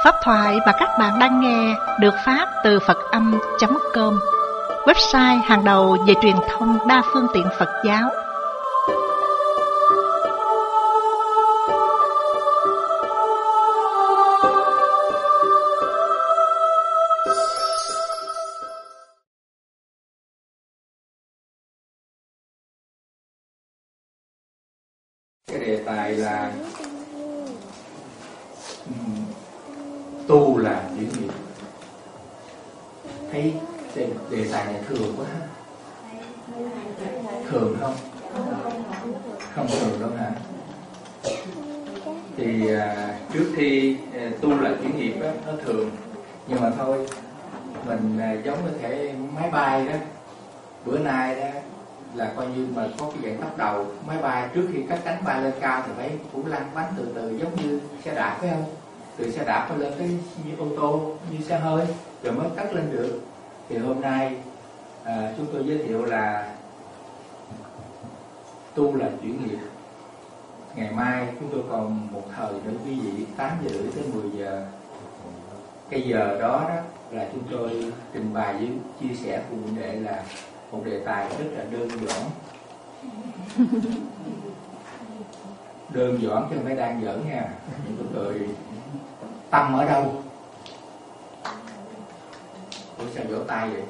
Pháp thoại mà các bạn đang nghe được phát từ Phật-âm.com, website hàng đầu về truyền thông đa phương tiện Phật giáo. Cái đề tài là tu là chuyển nghiệp. Thấy đề tài này thường quá ha? Thường không? Không thường đâu hả? Thì trước khi tu là chuyển nghiệp đó, nó thường. Nhưng mà thôi, mình giống như thể máy bay đó. Bữa nay đó là coi như mà có cái dạng tốc đầu máy bay, trước khi cất cánh bay lên cao thì phải cũng lăn bánh từ từ, giống như xe đạp phải không? Từ xe đạp lên cái như ô tô, như xe hơi rồi mới cất lên được. Thì hôm nay chúng tôi giới thiệu là tu là chuyển nghiệp. Ngày mai chúng tôi còn một thời nữa quý vị, 8 giờ rưỡi tới 10 giờ. Cái giờ đó là chúng tôi trình bày với chia sẻ cùng huynh đệ là một đề tài rất là đơn giản. Đơn giản chứ không phải đang giỡn nha. Chúng tôi tâm ở đâu? Ủa sao vỗ tay vậy?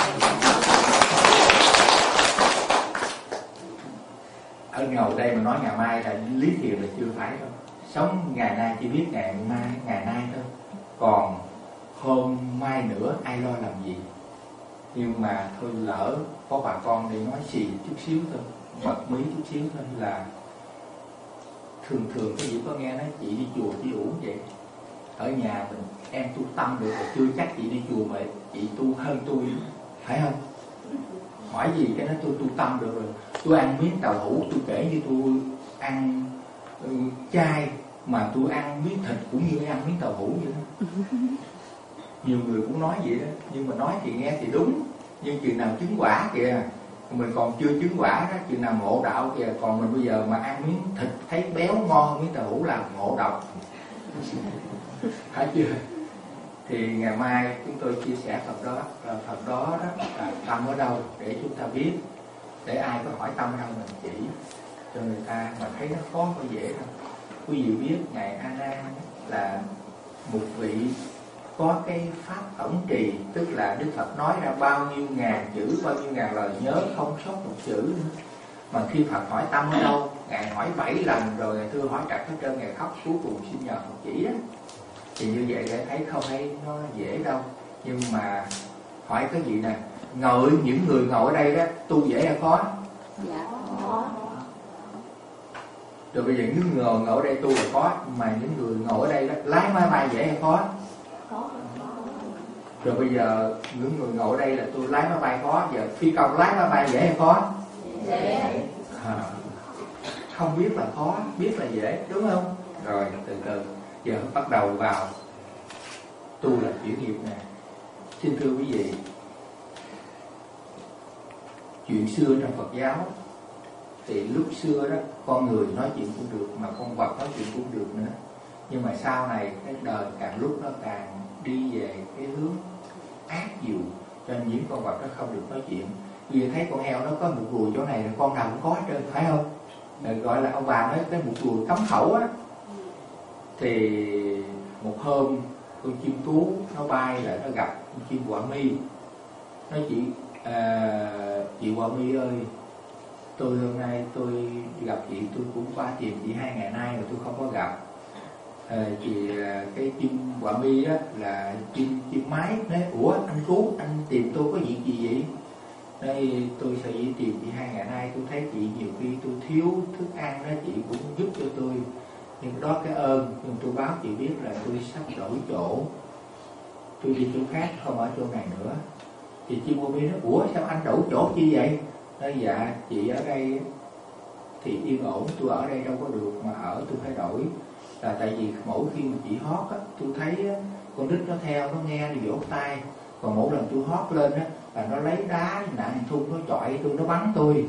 Ở ngồi đây mà nói ngày mai là lý thiền là chưa phải đâu. Sống ngày nay chỉ biết ngày nay thôi. Còn hôm mai nữa ai lo làm gì? Nhưng mà thôi lỡ có bà con đi nói xì chút xíu thôi, bật mí chút xíu thôi là thường cái gì có nghe nói chị đi chùa chị ủ vậy. Ở nhà mình em tu tâm được rồi, chưa chắc chị đi chùa mà chị tu hơn tôi, phải không? Hỏi gì cái nói tôi tu tâm được rồi, tôi ăn miếng tàu hũ, tôi kể như tôi ăn chay mà tôi ăn miếng thịt cũng như ăn miếng tàu hũ vậy đó. Nhiều người cũng nói vậy đó, nhưng mà nói thì nghe thì đúng, nhưng chừng nào chứng quả kìa, mình còn chưa chứng quả đó, chừng nào ngộ đạo kìa. Còn mình bây giờ mà ăn miếng thịt thấy béo ngon miếng tàu hũ là ngộ độc. Phải chưa? Thì ngày mai chúng tôi chia sẻ Phật đó là tâm ở đâu để chúng ta biết, để ai có hỏi tâm ở đâu mình chỉ cho người ta, mà thấy nó khó có dễ đâu. Quý vị biết ngài A Nan là một vị có cái pháp tổng trì, tức là Đức Phật nói ra bao nhiêu ngàn chữ, bao nhiêu ngàn lời nhớ không sót một chữ nữa. Mà khi Phật hỏi tâm ở đâu, ngài hỏi 7 lần rồi, ngài thưa hỏi trật hết trơn, ngài khóc cuối cùng xin nhờ Phật chỉ đó. Thì như vậy để thấy không thấy nó dễ đâu. Nhưng mà hỏi cái gì nè, những người ngồi ở đây đó tu dễ hay khó? Dạ khó. Rồi bây giờ những người ngồi ở đây tu là khó, mà những người ngồi ở đây đó lái máy bay dễ hay khó? Khó. Rồi bây giờ những người ngồi ở đây là tôi lái máy bay khó, giờ phi công lái máy bay dễ hay khó? Dễ. Không biết là khó, biết là dễ, đúng không? Rồi từ từ giờ bắt đầu vào tu là chuyển nghiệp nè. Xin thưa quý vị, chuyện xưa trong Phật giáo thì lúc xưa đó con người nói chuyện cũng được, mà con vật nói chuyện cũng được nữa. Nhưng mà sau này cái đời càng lúc nó càng đi về cái hướng ác dụ, cho nên những con vật nó không được nói chuyện. Vì thấy con heo nó có một ruồi chỗ này, con nào cũng có hết trơn, phải không? Gọi là ông bà nói cái một ruồi cấm khẩu á. Thì một hôm con chim tú nó bay lại, nó gặp con chim Quả Mi. Nói chị Quả Mi ơi, tôi hôm nay tôi gặp chị, tôi cũng qua tìm chị 2 ngày nay mà tôi không có gặp. Cái chim Quả Mi á là chim mái. Nói ủa anh Tú, anh tìm tôi có việc gì vậy? Đây tôi sẽ tìm chị 2 ngày nay, tôi thấy chị nhiều khi tôi thiếu thức ăn đó, chị cũng giúp cho tôi. Nhưng đó cái ơn, nhưng tôi báo chị biết là tôi sắp đổi chỗ, tôi đi chỗ khác, không ở chỗ này nữa. Thì chim Quả Mi nói ủa sao anh đổi chỗ chi vậy? Nói dạ chị ở đây thì yên ổn, tôi ở đây đâu có được, mà ở tôi phải đổi. Là tại vì mỗi khi mà chị hót á, tôi thấy á, con nít nó theo, nó nghe đi vỗ tay. Còn mỗi lần tôi hót lên á, là nó lấy đá nặng thun, nó chọi tôi, nó bắn tôi.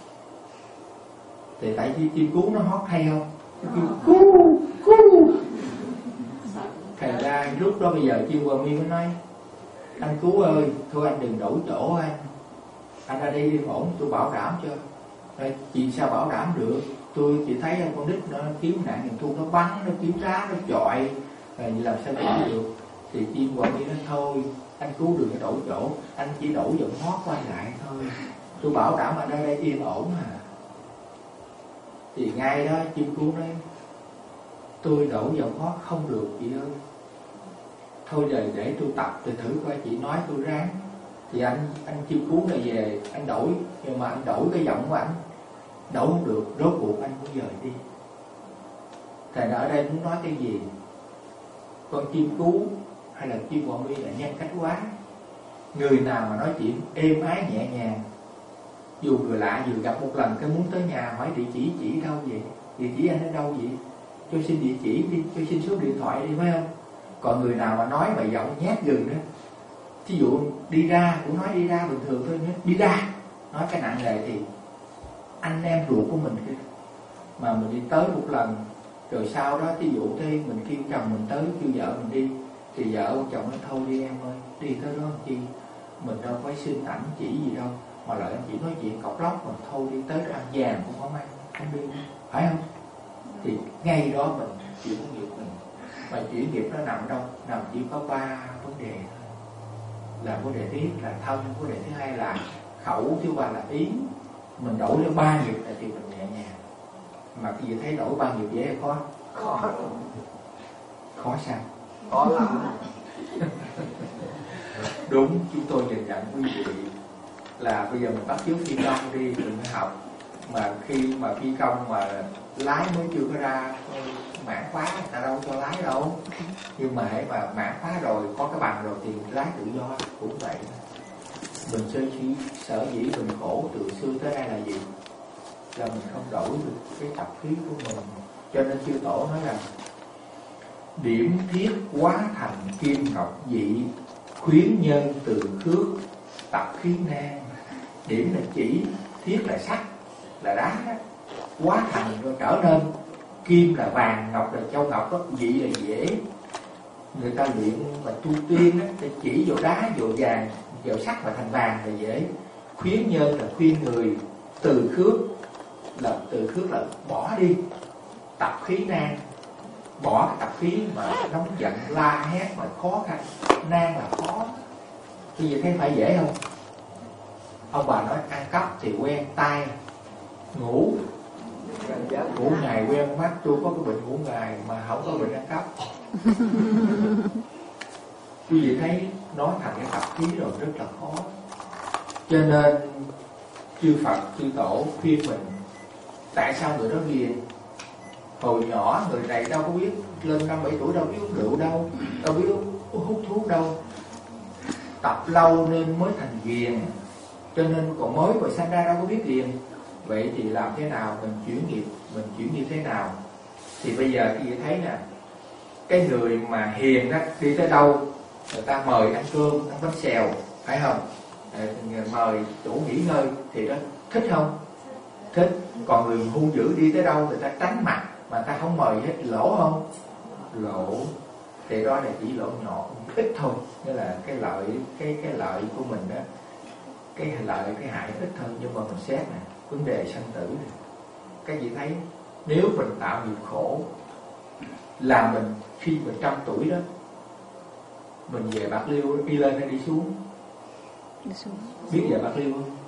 Thì tại vì chim cú nó hót theo, nó kêu cu cu, Thành ra lúc đó bây giờ Chiêu Hòa Mi mới nói: anh Cứu ơi, thôi anh đừng đổi chỗ anh ra đây yên ổn, tôi bảo đảm cho. Chị sao bảo đảm được, tôi chỉ thấy con nít nó kiếm nạn nhân thu, nó bắn, nó kiếm đá, nó chọi, làm sao chịu được. Thì Chiêu Hòa Mi nói: thôi anh Cứu đừng có đổi chỗ, anh chỉ đổi giọng hót quay lại thôi, tôi bảo đảm anh ở đây yên ổn à. Thì ngay đó Chiêu Cứu nói: tôi đổi giọng hót không được chị ơi, thôi để tôi tập tôi thử coi, chị nói tôi ráng. Thì anh Chiêu Cứu này về anh đổi, nhưng mà anh đổi cái giọng của anh đổi không được, rốt cuộc anh cũng dời đi. Thầy ở đây muốn nói cái gì? Con Chiêu Cứu hay là Chiêu Hòa Mi là nhân cách quá. Người nào mà nói chuyện êm ái nhẹ nhàng, dù người lạ vừa gặp một lần cái muốn tới nhà hỏi địa chỉ đâu vậy, địa chỉ anh ở đâu vậy, cho xin địa chỉ đi, cho xin số điện thoại đi, phải không? Còn người nào mà nói mà giọng nhát gừng đó, thí dụ đi ra cũng nói đi ra bình thường thôi nhé, đi ra nói cái nặng nề thì anh em ruột của mình kia mà mình đi tới một lần rồi sau đó thí dụ thế mình kêu chồng mình tới, kêu vợ mình đi, thì vợ ông chồng nói thôi đi em ơi, đi tới đó làm chi, mình đâu phải xin ảnh chỉ gì đâu, mà lại anh chỉ nói chuyện cọc lóc, mà thôi đi tới ăn vàng cũng không ăn, không đi, phải không? Thì ngay đó mình chuyển nghiệp mình. Mà chuyển nghiệp nó nằm đâu? Nằm chỉ có 3 vấn đề thôi. Là vấn đề thứ nhất là thân, vấn đề thứ hai là khẩu, thứ ba là ý. Mình đổi cho 3 nghiệp là thì mình nhẹ nhàng. Mà khi thấy đổi 3 nghiệp dễ hay khó? Khó sao? Khó lắm. Đúng, chúng tôi nhìn nhận quý vị là bây giờ mình bắt chước phi công đi, mình phải học. Mà khi mà phi công mà lái mới chưa có ra mãn khóa, người ta đâu cho lái đâu. Nhưng mà hãy mà mãn khóa rồi, có cái bằng rồi thì lái tự do cũng vậy. Mình sở dĩ mình khổ từ xưa tới nay là gì? Là mình không đổi được cái tập khí của mình. Cho nên chư tổ nói rằng điểm thiết hóa thành kim ngọc dị, khuyến nhân từ khước tập khí nan. Điểm là chỉ, thiết là sắt, là đá đó. Hóa thành rồi trở nên, kim là vàng, ngọc là châu ngọc đó, dị là dễ. Người ta luyện mà tu tiên á, thì chỉ vào đá, vào vàng, vào sắt và thành vàng là dễ. Khuyến nhân là khuyên người, từ khước là bỏ đi tập khí nan. Bỏ cái tập khí mà nóng giận, la hét mà khó khăn. Nan là khó. Bây giờ thấy phải dễ không? Ông bà nói ăn cắp thì quen tai, ngủ ngày quen mắt. Tôi có cái bệnh ngủ ngày mà không có bệnh ăn cắp. Quý vị thấy nói thành cái tập khí rồi rất là khó. Cho nên chư Phật, chư Tổ khuyên mình. Tại sao người đó ghiền? Hồi nhỏ người này đâu có biết, lên 5-7 tuổi đâu biết uống rượu đâu, đâu biết hút thuốc đâu. Tập lâu nên mới thành ghiền. Cho nên còn mới vừa sanh ra đâu có biết ghiền. Vậy thì làm thế nào mình chuyển nghiệp thế nào? Thì bây giờ thì thấy nè, cái người mà hiền đó đi tới đâu người ta mời ăn cơm, ăn bánh xèo, phải không? Mời chỗ nghỉ ngơi thì đó thích không? Thích. Còn người hung dữ đi tới đâu người ta tránh mặt mà ta không mời hết, lỗ không? Lỗ. Thì đó là chỉ lỗ nhỏ, ít thôi. Nghĩa là cái lợi của mình đó, cái lợi cái hại ít thôi. Nhưng mà mình xét nè, vấn đề sanh tử này, các vị thấy nếu mình tạo nghiệp khổ là mình khi mình 100 tuổi đó, mình về Bạc Liêu đi lên hay đi xuống? Biết về Bạc Liêu không?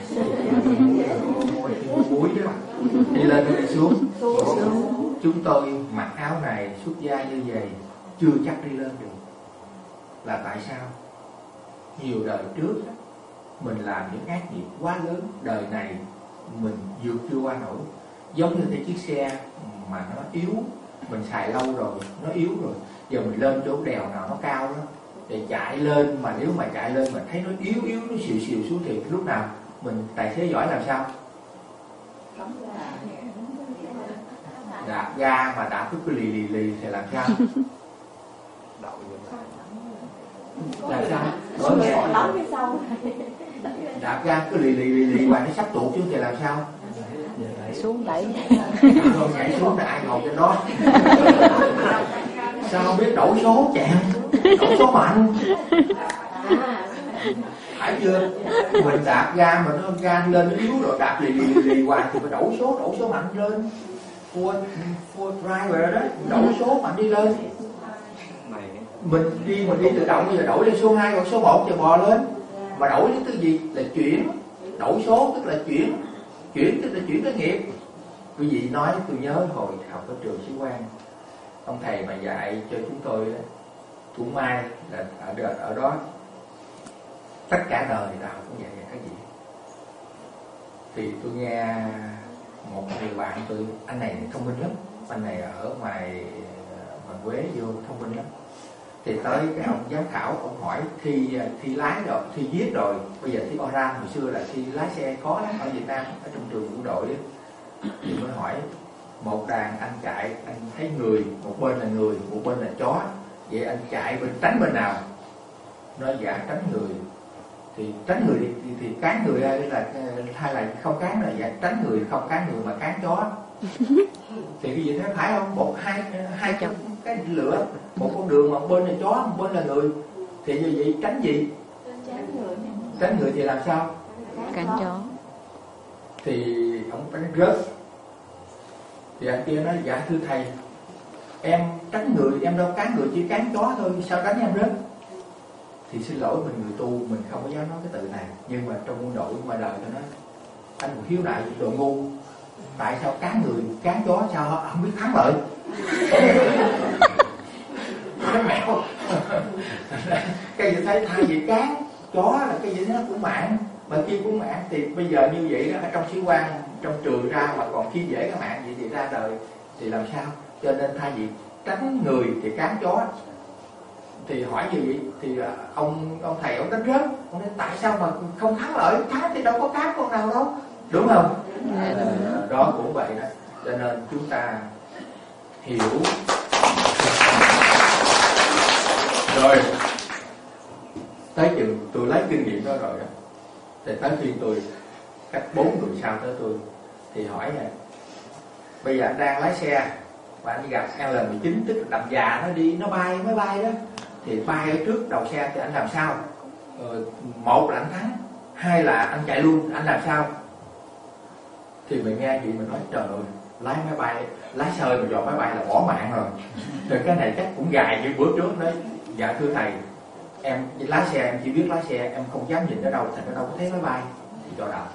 Muối đó, đi lên hay đi xuống? Chúng tôi mặc áo này xuất gia như vậy chưa chắc đi lên được. Là tại sao? Nhiều đời trước đó, mình làm những ác nghiệp quá lớn, đời này mình vượt chưa qua nổi. Giống như cái chiếc xe mà nó yếu, mình xài lâu rồi, nó yếu rồi, giờ mình lên chỗ đèo nào nó cao đó thì chạy lên, mà nếu mà chạy lên mình thấy nó yếu, nó xìu xuống thì lúc nào mình tài xế giỏi làm sao? Đạp ga mà đạp cứ lì thì làm sao? Làm sao? Đạp ga cứ lì hoài nó sắp tụt chứ thì làm sao? Xuống đẩy. Không nhảy xuống là ai ngồi trên đó. Sao không biết đổi số chàng, đổi số mạnh. Phải chưa? Mình đạp ga mà nó ga lên nó yếu rồi đạp lì hoài thì phải đổi số mạnh lên. Full driver đó, đổi số mạnh đi lên. Mình đi tự động bây giờ đổi lên số 2 hoặc số 1 thì bò lên. Mà đổi đến cái gì? Là chuyển. Đổi số tức là chuyển tức là chuyển cái nghiệp. Quý vị nói tôi nhớ hồi học ở trường Sĩ Quan, ông thầy mà dạy cho chúng tôi cũng may là ở đó tất cả đời nào cũng dạy cái gì. Thì tôi nghe một người bạn tôi, anh này thông minh lắm, anh này ở ngoài Quế vô thông minh lắm. Thì tới cái ông giám khảo, ông hỏi thi lái rồi, thi viết rồi, bây giờ thi oral, hồi xưa là thi lái xe khó lắm ở Việt Nam, ở trong trường quân đội ấy. Thì mới hỏi một đàn anh chạy, anh thấy người, một bên là người, một bên là chó, vậy anh chạy tránh bên nào? Nói dạ tránh người. Thì tránh người thì cán người hay là không cán, là dạ tránh người không cán người mà cán chó. Thì cái gì thế phải không? Một hai cái lửa, một con đường mà một bên là chó, một bên là người. Thì như vậy tránh gì? Tránh người thì làm sao? Cán chó. Thì ông phải rớt. Thì anh kia nói dạ thưa thầy, em tránh người, em đâu cán người, chỉ cán chó thôi, sao tránh em rớt? Thì xin lỗi, mình người tu mình không có dám nói cái từ này, nhưng mà trong quân đội ngoài đời tôi nói anh một hiếu nại đồ ngu, tại sao cán người cán chó sao họ không biết thắng lợi? Nó mẹo. Cái gì thấy thay vì cán chó là cái gì nó cũng mạng, mà kia cũng mạng. Thì bây giờ như vậy đó, ở trong Sĩ Quan, trong trường ra mà còn khi dễ cái mạng vậy thì ra đời thì làm sao? Cho nên thay vì tránh người thì cán chó. Thì hỏi như vậy thì ông thầy ông đánh rớt, ông nói tại sao mà không thắng lợi? Thắng thì đâu có cán con nào đâu, đúng không? Đó cũng vậy đó. Cho nên chúng ta hiểu rồi, tới chừng tôi lấy kinh nghiệm đó rồi đó, thì tới khi tôi cách 4 người sau tới tôi thì hỏi nè, bây giờ anh đang lái xe và anh gặp L19, tức là đầm già nó đi, nó bay máy bay đó, thì bay ở trước đầu xe thì anh làm sao? Một là anh thắng, hai là anh chạy luôn, anh làm sao? Thì mình nghe vậy mình nói trời ơi, lái máy bay, lái sơi mà dò máy bay là bỏ mạng rồi. Rồi cái này chắc cũng dài như bữa trước đấy. Dạ thưa thầy, em lái xe, em chỉ biết lái xe, em không dám nhìn ở đâu, thành ra đâu có thấy máy bay. Thì cho đầu.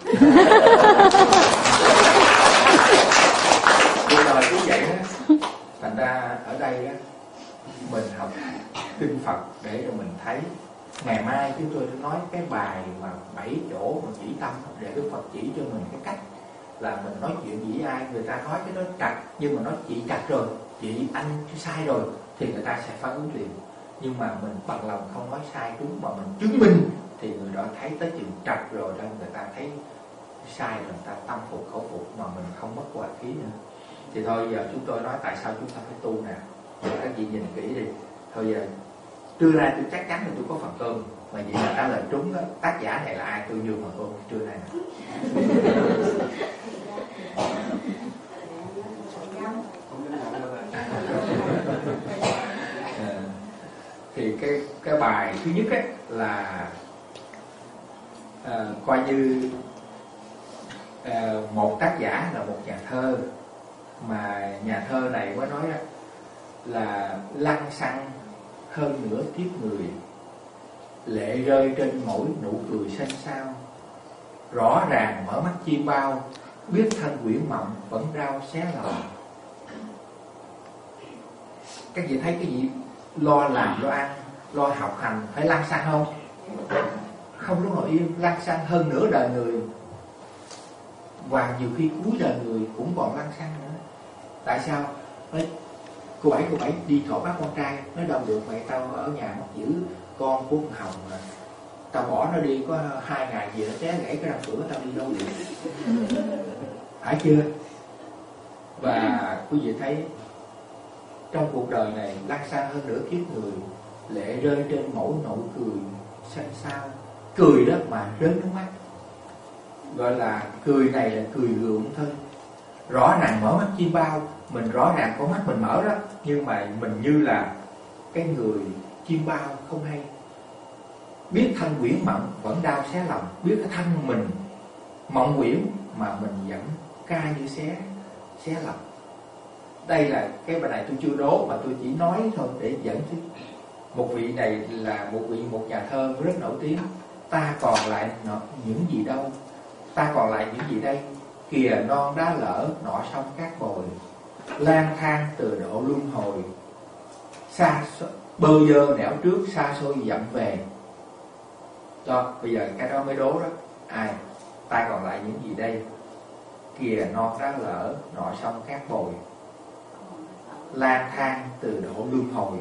Bây giờ cũng vậy đó. Thành ra ở đây đó, mình học kinh Phật để cho mình thấy. Ngày mai chúng tôi sẽ nói cái bài mà 7 chỗ mà chỉ tâm, để Đức Phật chỉ cho mình cái cách là mình nói chuyện với ai, người ta nói cái đó trật, nhưng mà nó chỉ trật rồi, chị anh sai rồi, thì người ta sẽ phản ứng liền. Nhưng mà mình bằng lòng không nói sai đúng mà mình chứng minh, thì người đó thấy tới chừng trật rồi đó, người ta thấy sai rồi, người ta tâm phục khẩu phục mà mình không mất hòa khí nữa. Thì thôi giờ chúng tôi nói tại sao chúng ta phải tu nè. Các vị nhìn kỹ đi. Thôi giờ trưa nay tôi chắc chắn là tôi có phần cơm, mà vậy là trả lời trúng đó. Tác giả này là ai tôi nhường phần cơm trưa nay nè. Thì cái bài thứ nhất ấy là coi như một tác giả là một nhà thơ, mà nhà thơ này mới nói là lăng xăng hơn nửa kiếp người, lệ rơi trên mỗi nụ cười xanh xao, rõ ràng mở mắt chim bao, biết thân quyển mộng vẫn rao xé lòng. Các vị thấy cái gì lo làm lo ăn, lo học hành phải lăng xăng không? Không lúc nào yên, lăng xăng hơn nửa đời người. Và nhiều khi cuối đời người cũng còn lăng xăng nữa. Tại sao? Nói, cô bảy đi thọ bác con trai, nói đâu được mày, tao ở nhà mất giữ con của Hồng mà, tao bỏ nó đi có 2 ngày gì nó té gãy cái răng cửa, tao đi đâu được. Phải chưa? Và quý vị thấy trong cuộc đời này lăng xăng hơn nửa kiếp người, lệ rơi trên mỗi nụ cười xanh xao. Cười đó mà rớt nước mắt, gọi là cười này là cười gượng thôi. Rõ ràng mở mắt chim bao, mình rõ ràng con mắt mình mở đó, nhưng mà mình như là cái người chim bao không hay. Biết thân quyển mộng vẫn đau xé lòng, biết cái thân mình mộng quyển mà mình vẫn ca như xé lòng. Đây là cái bài này tôi chưa đố mà tôi chỉ nói thôi để dẫn thuyết. Một vị này là một nhà thơ rất nổi tiếng. Ta còn lại những gì đâu, ta còn lại những gì đây, kìa non đá lỡ nọ sông cát bồi, lang thang từ độ luân hồi, bơ vơ nẻo trước xa xôi dặm về. Đó, bây giờ cái đó mới đố đó. Ta còn lại những gì đây, kìa non đá lỡ nọ sông cát bồi, lang thang từ độ luân hồi,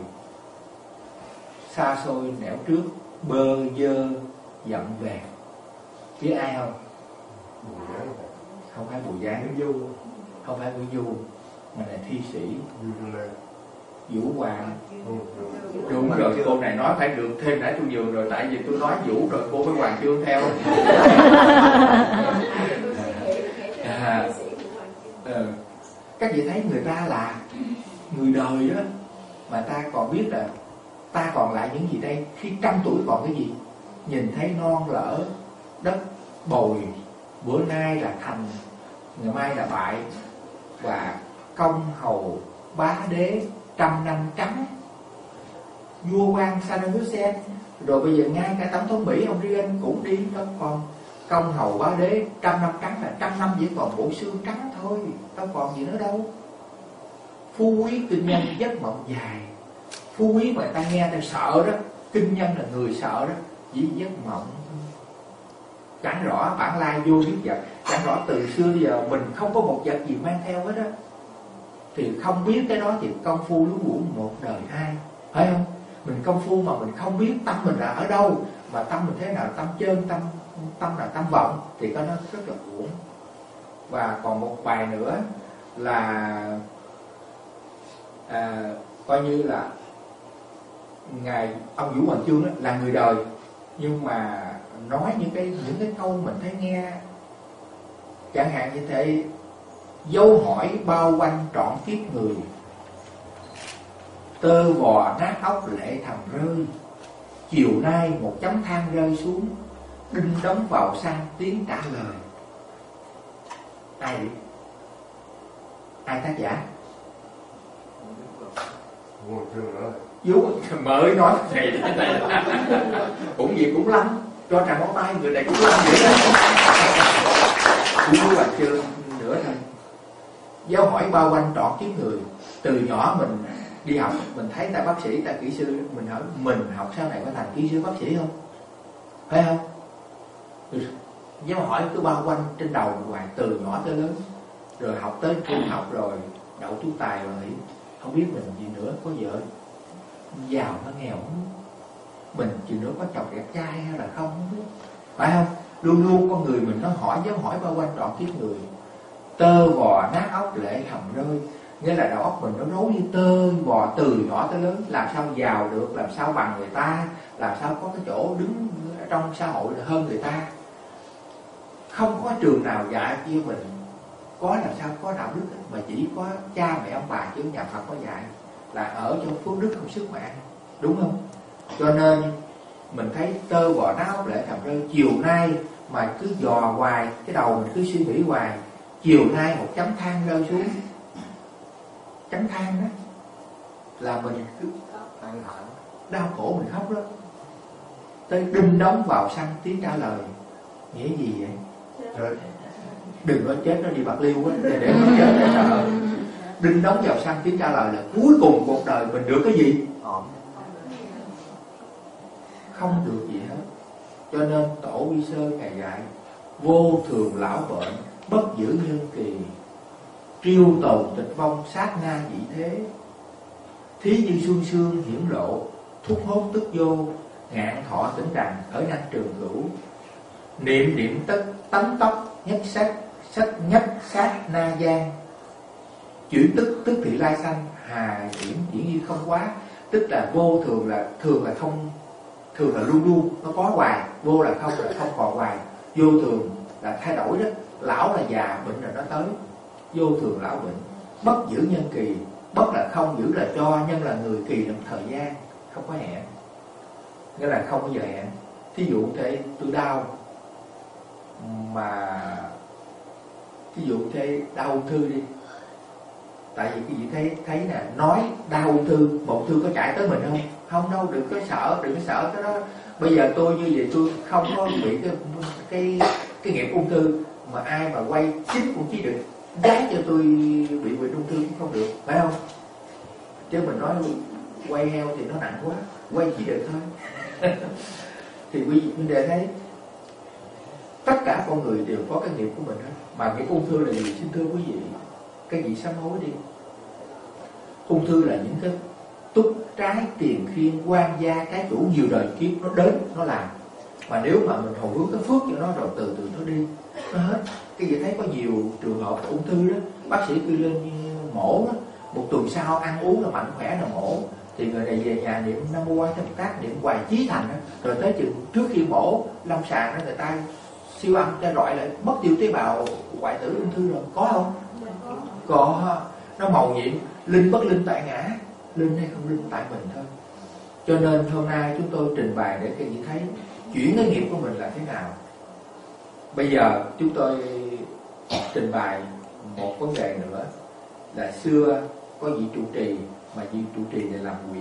xa xôi nẻo trước bơ vơ dặm về. Biết ai không? Không phải Bùi Giáng, không phải Nguyễn Du, mà là thi sĩ Vũ Hoàng. Đúng rồi, cô này nói phải được thêm nãy tôi nhường rồi, tại vì tôi nói Vũ rồi cô mới Hoàng Chương theo. Các vị thấy người ta là người đời đó, mà ta còn biết là ta còn lại những gì đây, khi 100 tuổi còn cái gì? Nhìn thấy non lỡ đất bồi, bữa nay là thành, ngày mai là bại, và công hầu bá đế 100 năm trắng, vua quan Saddam Hussein, rồi bây giờ ngay cả tổng thống Mỹ ông Reagan cũng đi đó. Còn công hầu bá đế 100 năm trắng là 100 năm chỉ còn bộ xương trắng thôi, đâu còn gì nữa đâu. Phú quý kinh nhân giấc mộng dài. Phú quý mà ta nghe ta sợ đó, kinh nhân là người sợ đó, chỉ giấc mộng. Chẳng rõ bản lai vô biết vật, chẳng rõ từ xưa bây giờ mình không có một vật gì mang theo hết á, thì không biết cái đó thì công phu lú buồn một đời hai, phải không? Mình công phu mà mình không biết tâm mình là ở đâu, mà tâm mình thế nào, tâm chân, tâm là tâm vọng, thì cái nó rất là uổng. Và còn một bài nữa là coi như là ngài ông Vũ Hoàng Chương là người đời, nhưng mà nói những cái câu mình thấy nghe, chẳng hạn như thế: dấu hỏi bao quanh trọn kiếp người, tơ vò nát óc lệ thầm rơi, chiều nay một chấm than rơi xuống, đinh đóng vào sang tiếng trả lời. Ai vậy? Ai tác giả? Vũ mới nói này cũng gì cũng lắm, cho tràng ngón tay người này cũng lắm vậy đó. Vũ Hoàng Chương nữa thôi. Giáo hỏi bao quanh trọn kiếp người. Từ nhỏ mình đi học, mình thấy ta bác sĩ, ta kỹ sư, mình hỏi mình học sau này có thành kỹ sư bác sĩ không? Phải không? Giáo hỏi cứ bao quanh trên đầu mình hoài, từ nhỏ tới lớn. Rồi học tới trung học rồi đậu tú tài rồi nghỉ, không biết mình gì nữa, có vợ giàu hay nghèo không biết, mình gì nữa có chồng đẹp trai hay là không biết, phải không? Luôn luôn con người mình nó hỏi, giáo hỏi bao quanh trọn kiếp người. Tơ vò nát óc lệ thầm rơi, nghĩa là đầu óc mình nó rối như tơ vò từ nhỏ tới lớn. Làm sao giàu được, làm sao bằng người ta, làm sao có cái chỗ đứng trong xã hội hơn người ta. Không có trường nào dạy cho mình có làm sao có đạo đức, mà chỉ có cha mẹ ông bà chứ nhà Phật có dạy là ở trong phước đức không sức mạng, đúng không? Cho nên mình thấy tơ vò nát óc lệ thầm rơi. Chiều nay mà cứ dò hoài, cái đầu mình cứ suy nghĩ hoài, chiều nay một chấm than rơi xuống. Chấm than đó là mình cứ đau khổ, mình khóc đó. Tới đinh đóng vào sân tiếng trả lời. Nghĩa gì vậy? Rồi đừng có chết nó đi Bạc Liêu á, để nó chết để sợ. Đinh đóng vào sân tiếng trả lời là cuối cùng cuộc đời mình được cái gì? Không được gì hết. Cho nên Tổ Vi Sơ Ngài dạy vô thường lão bệnh, bất giữ nhân kỳ, triêu tồn tịch vong sát na dị thế. Thí như xuân sương hiển lộ, thúc hốt tức vô, ngạn thọ tĩnh đằng ở năng trường cửu. Niệm niệm tất tánh tóc nhất sắc, sách nhất sát na gian. Chuyển tức tức thị lai sanh, hà chuyển như không quá. Tức là vô thường là thường là không, thường là luôn luôn nó có hoài, vô là không còn hoài. Vô thường là thay đổi đó. Lão là già, bệnh là nó tới, vô thường lão bệnh. Bất giữ nhân kỳ, bất là không, giữ là cho, nhân là người, kỳ là thời gian, không có hẹn, nghĩa là không có giờ hẹn. Thí dụ thế tôi đau, mà thí dụ thế đau ung thư đi, tại vì cái gì thấy nè, nói đau ung thư, một ung thư có chạy tới mình không? Không đâu, đừng có sợ cái đó. Bây giờ tôi như vậy tôi không có bị cái nghiệp ung thư, mà ai mà quay chính cũng chỉ được gái cho tôi bị bệnh ung thư cũng không được, phải không? Chứ mình nói quay heo thì nó nặng quá, quay chỉ được thôi. Thì quý vị mình để thấy tất cả con người đều có cái nghiệp của mình hết. Mà nghiệp ung thư là gì? Xin thưa quý vị, cái gì sám hối đi. Ung thư là những cái túc trái tiền khiên quan gia, cái chủ nhiều đời kiếp nó đến nó làm. Mà nếu mà mình hồi hướng cái phước cho nó rồi từ từ nó đi, nó hết. Cái gì thấy có nhiều trường hợp ung thư đó, bác sĩ kêu lên mổ đó, một tuần sau ăn uống là mạnh khỏe là mổ, thì người này về nhà niệm Nam Mô A Di Đà Phật, niệm hoài chí thành đó. Rồi tới chừng trước khi mổ lâm sàng đó, người ta siêu âm cho loại lại mất tiêu tế bào hoại tử ung thư rồi, có không? Có. Nó màu nhiệm, linh bất linh tại ngã, linh hay không linh tại mình thôi. Cho nên hôm nay chúng tôi trình bày để các vị thấy chuyển cái nghiệp của mình là thế nào. Bây giờ chúng tôi trình bày một vấn đề nữa, là xưa có vị trụ trì, mà vị trụ trì này làm quỷ.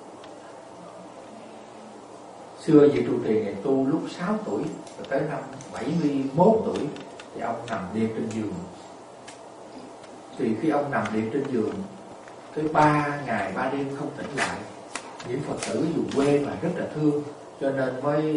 Xưa vị trụ trì này tu lúc 6 tuổi, rồi tới năm 71 tuổi thì ông nằm đêm trên giường. Thì khi ông nằm đêm trên giường tới 3 ngày 3 đêm không tỉnh lại, những Phật tử dù quê mà rất là thương, cho nên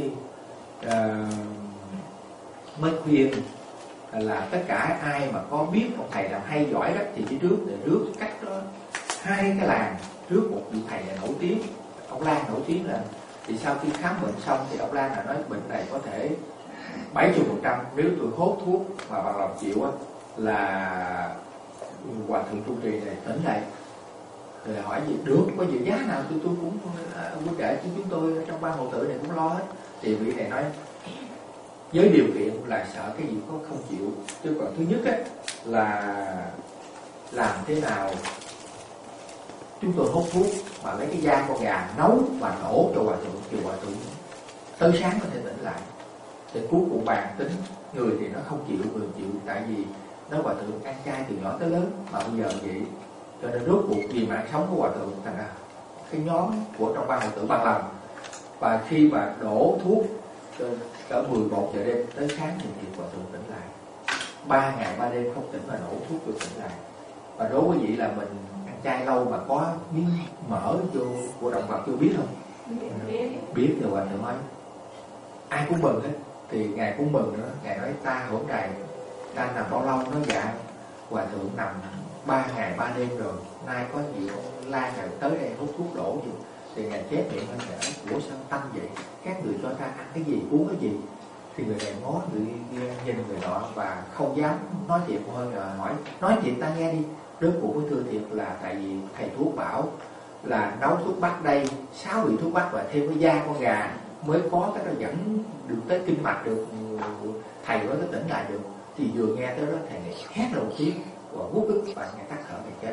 mới khuyên là tất cả ai mà có biết một thầy làm hay giỏi đó thì đi rước cách đó 2 cái làng, rước một vị thầy là nổi tiếng, ông Lan nổi tiếng. Là thì sau khi khám bệnh xong thì ông Lan là nói bệnh này có thể 70% nếu tôi hốt thuốc mà bằng lòng chịu á, là hòa thượng trụ trì này tỉnh lại. Rồi hỏi gì được, có gì giá nào tôi cũng vui kể, chứ chúng tôi trong ban hộ tử này cũng lo hết. Thì vị này nói với điều kiện là sợ cái gì có không chịu. Chứ còn thứ nhất ấy, là làm thế nào chúng tôi hút thuốc mà lấy cái da con gà nấu và nổ cho hòa thượng, thì hòa thượng tới sáng có thể tỉnh lại. Thì cuối cùng bàn tính, người thì nó không chịu, người chịu, tại vì nó hòa thượng ăn chay từ nhỏ tới lớn mà bây giờ vậy. Cho nên rốt cuộc vì mạng sống của hòa thượng, thành ra cái nhóm của trong ban hộ tử bằng lòng. Và khi mà đổ thuốc cỡ 11 giờ đêm tới sáng thì hòa thượng tỉnh lại. 3 ngày 3 đêm không tỉnh mà đổ thuốc rồi tỉnh lại. Và đối với vị là mình ăn chay lâu mà có miếng mỡ vô của động vật vô biết không? Biết rồi hòa thượng nói ai cũng mừng hết. Thì ngài cũng mừng nữa, ngài nói ta hôm nay ta nằm bao lâu? Nói dạ hòa thượng nằm 3 ngày 3 đêm rồi, nay có gì ông Lan rồi tới đây hút thuốc đổ gì. Thì ngài chép miệng anh kể, ủa sao tăng vậy? Các người cho ta ăn cái gì, uống cái gì? Thì người này ngó người nhìn người nọ và không dám nói chuyện hơn, rồi hỏi nói chuyện ta nghe đi. Rốt cuộc với thưa thiệt là tại vì thầy thuốc bảo là nấu thuốc bắc đây 6 vị thuốc bắc và thêm cái da con gà mới có cái đó dẫn được tới kinh mạch được, thầy mới có tỉnh lại được. Thì vừa nghe tới đó thầy này hét lên một tiếng và hút ức và ngài tắt thở thầy chết.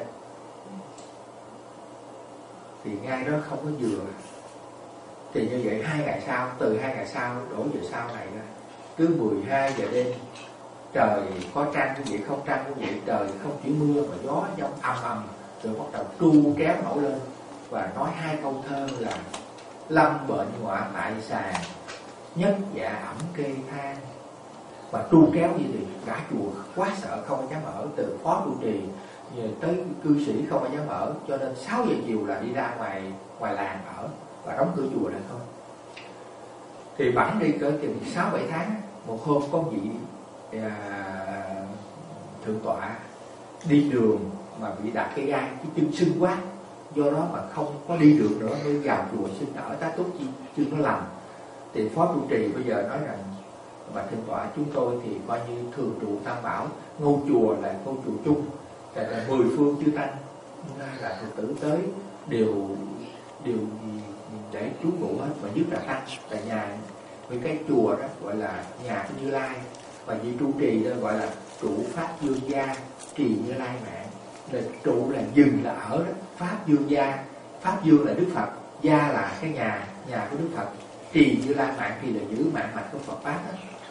Thì ngay đó không có vừa. Thì như vậy 2 ngày sau, từ 2 ngày sau đổ về sau này ra, cứ 12 giờ đêm trời có trăng cũng vậy, không trăng cũng vậy, trời không chỉ mưa mà gió giông ầm ầm, rồi bắt đầu tru kéo nổi lên và nói 2 câu thơ là lâm bệnh ngọa tại sàn, nhất dạ ẩm kê than. Và tru kéo gì thì cả chùa quá sợ không dám ở, từ phó trụ trì tới cư sĩ không dám ở. Cho nên 6 giờ chiều là đi ra ngoài làng ở và đóng cửa chùa lại thôi. Thì bẵng đi cỡ chừng 6-7 tháng, một hôm có vị thượng tọa đi đường mà bị đặt cái gai, cái chân sưng quá, do đó mà không có đi được nữa, mới vào chùa xin ở tá túc chân nó lành. Thì phó trụ trì bây giờ nói rằng và thượng tọa chúng tôi thì coi như thường trụ tam bảo, ngôi chùa là ngôi chùa chung, là 10 phương chư tăng là Phật tử tới đều để trú ngụ hết, và nhất là tăng tại nhà. Với cái chùa đó gọi là nhà của Như Lai, và vị trụ trì đó gọi là trụ pháp dương gia, trì Như Lai mạng. Là trụ là dừng là ở đó. Pháp dương gia, Pháp dương là Đức Phật, gia là cái nhà của Đức Phật. Trì Như Lai mạng thì là giữ mạng mạch của Phật Pháp đó.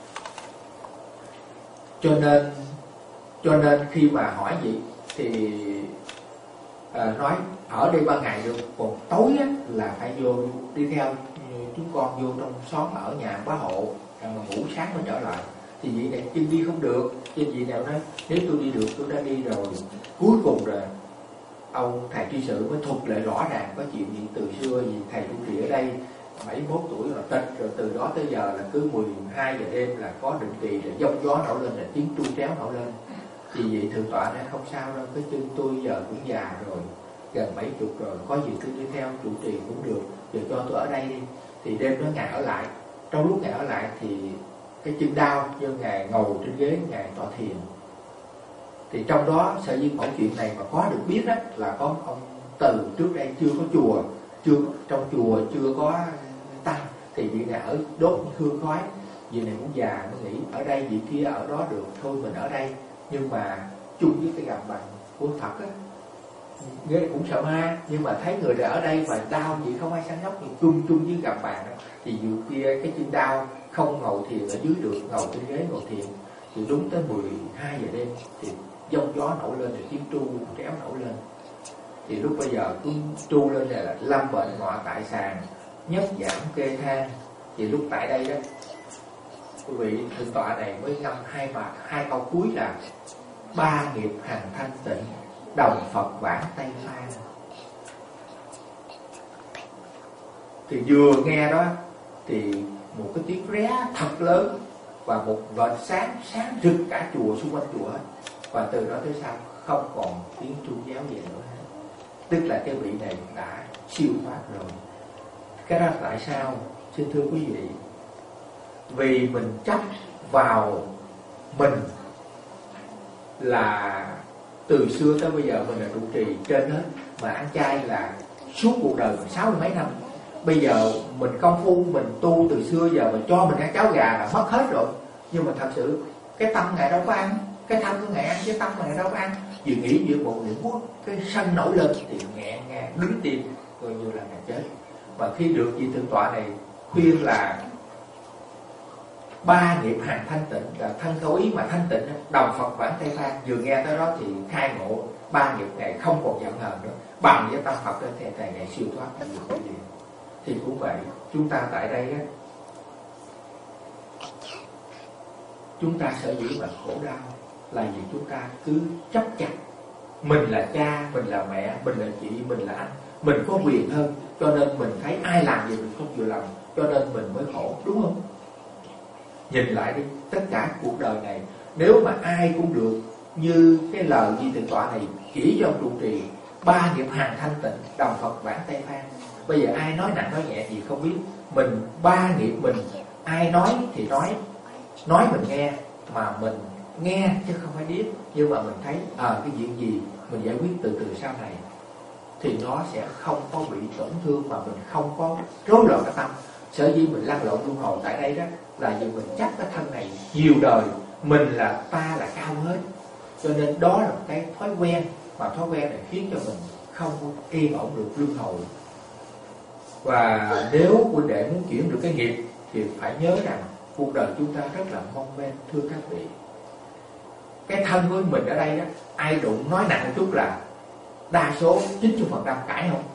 Cho nên khi mà hỏi gì thì nói ở đây ban ngày được, còn tối á, là phải vô đi theo chúng con vô trong xóm ở nhà bá hộ, mà ngủ sáng mới trở lại. Thì vị này chân đi không được, cho vị nào nói nếu tôi đi được tôi đã đi rồi. Cuối cùng rồi ông thầy tri sự mới thuật lại rõ ràng có chuyện gì từ xưa gì thầy trụ trì ở đây 71 tuổi rồi tịch, rồi từ đó tới giờ là cứ 12 giờ đêm là có định kỳ, rồi giông gió nổi lên, là tiếng tru tréo nổi lên. Thì vị thượng tọa nói không sao đâu, cái chân tôi giờ cũng già rồi, gần 70 rồi, có gì cứ đi theo trụ trì cũng được, giờ cho tôi ở đây đi. Thì đêm đó ngài ở lại. Trong lúc ngài ở lại thì cái chân đau, nhưng ngài ngồi trên ghế, ngài tọa thiền. Thì trong đó sở dĩ mọi chuyện này mà có được biết đó là có ông Từ trước đây chưa có chùa, trong chùa chưa có tăng, thì vị này ở đốt hương khói. Vị này cũng già mới nghĩ ở đây vị kia ở đó được, thôi mình ở đây. Nhưng mà chung với cái gặp bằng của Phật á, ghê cũng sợ ma, nhưng mà thấy người đã ở đây và đau vậy không ai săn sóc, thì chung với gặp bàn đó. Thì dù kia cái chân đau không ngồi thiền ở dưới được, ngồi trên ghế ngồi thiền. Thì đúng tới 12 giờ đêm thì giông gió nổi lên, thì tiếng tru kéo nổi lên. Thì lúc bây giờ cứ tru lên này là lâm bệnh ngọa tại sàn, nhất giảm kê than. Thì lúc tại đây đó, quý vị thượng tọa này mới ngâm hai câu cuối là ba nghiệp hằng thanh tịnh, đồng Phật vãng Tây Phan. Thì vừa nghe đó thì một cái tiếng ré thật lớn và một vệt sáng rực cả chùa, xung quanh chùa. Và từ đó tới sau không còn tiếng tru giáo về nữa hết. Tức là cái vị này đã siêu thoát rồi. Cái đó tại sao? Xin thưa quý vị, vì mình chấp vào mình là từ xưa tới bây giờ mình là trụ trì trên hết, mà ăn chay là suốt cuộc đời mình 60 mấy năm. Bây giờ mình công phu mình tu từ xưa giờ mình cho mình ăn cháo gà là mất hết rồi. Nhưng mà thật sự cái tâm ngài đâu có ăn, cái thân của ngài ăn chứ tâm ngài đâu có ăn. Vừa nghĩ vừa một niệm quốc cái sân nổi lên thì nghẹn ngang đứng tim, coi như là ngài chết. Và khi được vị thượng tọa này khuyên là ba nghiệp hằng thanh tịnh, là thân khẩu ý mà thanh tịnh, đồng Phật vãng Tây Phan, vừa nghe tới đó thì khai ngộ ba nghiệp này không còn giận hờn nữa, bằng với tâm Phật lên thì thầy này siêu thoát được cái gì. Thì cũng vậy, chúng ta tại đây á, chúng ta sở dĩ mà khổ đau là vì chúng ta cứ chấp chặt mình là cha, mình là mẹ, mình là chị, mình là anh, mình có quyền hơn, cho nên mình thấy ai làm gì mình không chịu làm, cho nên mình mới khổ, đúng không? Nhìn lại đi, tất cả cuộc đời này, nếu mà ai cũng được như cái lời di thượng tọa này chỉ cho trụ trì ba nghiệp hằng thanh tịnh, đồng Phật vãng Tây Phan. Bây giờ ai nói nặng nói nhẹ gì không biết, mình ba nghiệp mình, ai nói thì nói mình nghe, mà mình nghe chứ không phải biết. Nhưng mà mình thấy cái chuyện gì mình giải quyết từ từ sau này thì nó sẽ không có bị tổn thương, mà mình không có rối loạn cái tâm. Sở dĩ mình lăn lộn luân hồi tại đây đó là vì mình chấp cái thân này nhiều đời, mình là ta là cao hết. Cho nên đó là một cái thói quen, mà thói quen này khiến cho mình không yên ổn được luân hồi. Và nếu huynh đệ muốn chuyển được cái nghiệp thì phải nhớ rằng cuộc đời chúng ta rất là mong manh, thưa các vị. Cái thân của mình ở đây đó, ai đụng nói nặng một chút là đa số 90% cãi không.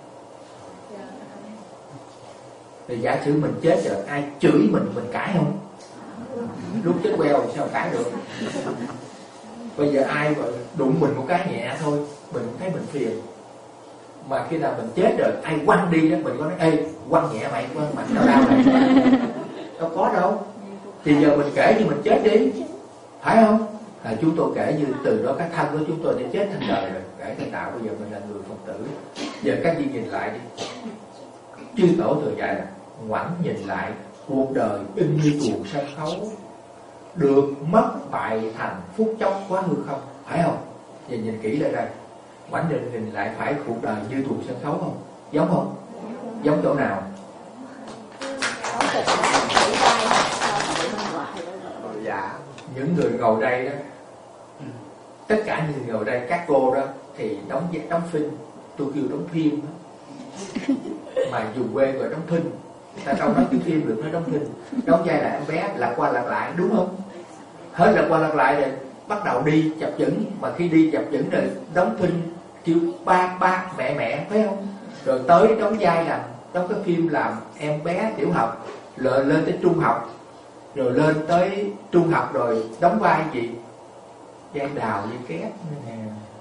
Thì giả sử mình chết rồi, ai chửi mình cãi không? Lúc chết queo sao cãi được? Bây giờ ai đụng mình một cái nhẹ thôi, mình cũng thấy mình phiền. Mà khi nào mình chết rồi, ai quăng đi đó, mình có nói ê, quăng nhẹ mày, quăng mạnh tao đau mày. Đâu có đâu. Thì giờ mình kể như mình chết đi, phải không? Chúng tôi kể như từ đó cái thân của chúng tôi đã chết thành đời rồi, kể cái tạo bây giờ mình là người Phật tử. Giờ các vị nhìn lại đi, chư tổ thường dạy là ngoảnh nhìn lại cuộc đời in như tuồng sân khấu, được mất bại thành phút chốc quá hư không, phải không? Giờ nhìn kỹ lại đây, ngoảnh nhìn lại phải cuộc đời như tuồng sân khấu không? Giống không? Giống chỗ nào? Dạ, những người ngồi đây đó tất cả những người ở đây, các cô đó thì đóng phim, tôi kêu đóng phim đó. Mà dùng quê gọi đóng phim, ta đâu nói tiếng phim được, nói đóng phim. Đóng vai là em bé lật qua lật lại, đúng không? Hết lật qua lật lại rồi bắt đầu đi chập chững, mà khi đi chập chững rồi đóng phim kêu ba mẹ phải không? Rồi tới đóng vai làm đóng cái phim làm em bé tiểu học, rồi lên tới trung học, rồi lên tới trung học rồi đóng vai gì? Vai Đào với Két nè.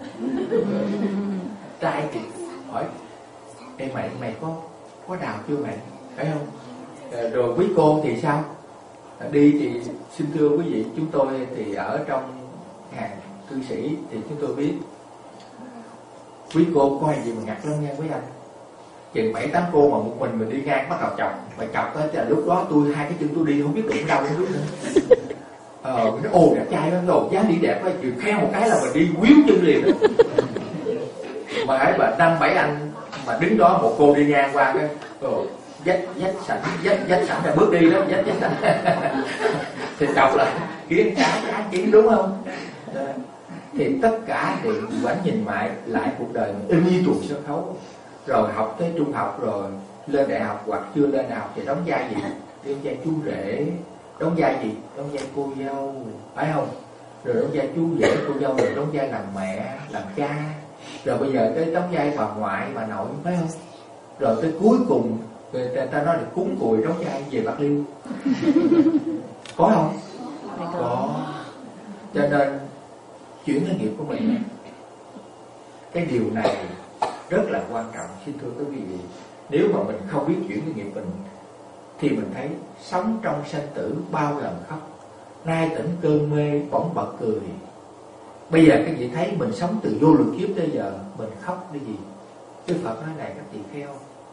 Trai thì hỏi ê mày có đào chưa mày, phải không? Rồi quý cô thì sao? Đi thì xin thưa quý vị, chúng tôi thì ở trong hàng cư sĩ thì chúng tôi biết quý cô có gì mà ngặt lắm nha quý anh. Chừng 7-8 cô mà một mình đi ngang bắt đầu chọc, mà chọc tới là lúc đó tôi hai cái chân tôi đi không biết đụng đâu, không biết nữa. Nó ồ đẹp trai lắm rồi, dáng đi đẹp quá, chịu khen một cái là mình đi quýu chân liền đó. Mà ấy bà 5-7 anh mà đứng đó, một cô đi ngang qua cái dách sẵn là bước đi đó, dách sẵn thì chọc là kiến cá kiến, đúng không? Thì tất cả thì vẫn nhìn lại cuộc đời mình y như tuồng sân khấu. Rồi học tới trung học rồi lên đại học, hoặc chưa lên đại học thì đóng vai gì? Đóng vai chú rể. Đóng vai gì? Đóng vai cô dâu, phải không? Rồi đóng vai chú rể, cô dâu, rồi đóng vai làm mẹ, làm cha. Rồi bây giờ tới đóng vai bà ngoại, bà nội, phải không? Rồi tới cuối cùng người ta nói là cúng cùi đóng vai về Bạc Liêu. Có không? Có. Cho nên chuyển cái nghiệp của mình, cái điều này rất là quan trọng. Xin thưa quý vị, nếu mà mình không biết chuyển cái nghiệp mình thì mình thấy sống trong sanh tử bao lần khóc, nay tỉnh cơn mê bỗng bật cười. Bây giờ các vị thấy mình sống từ vô lượng kiếp tới giờ mình khóc cái gì? Đức Phật nói này các tỳ kheo,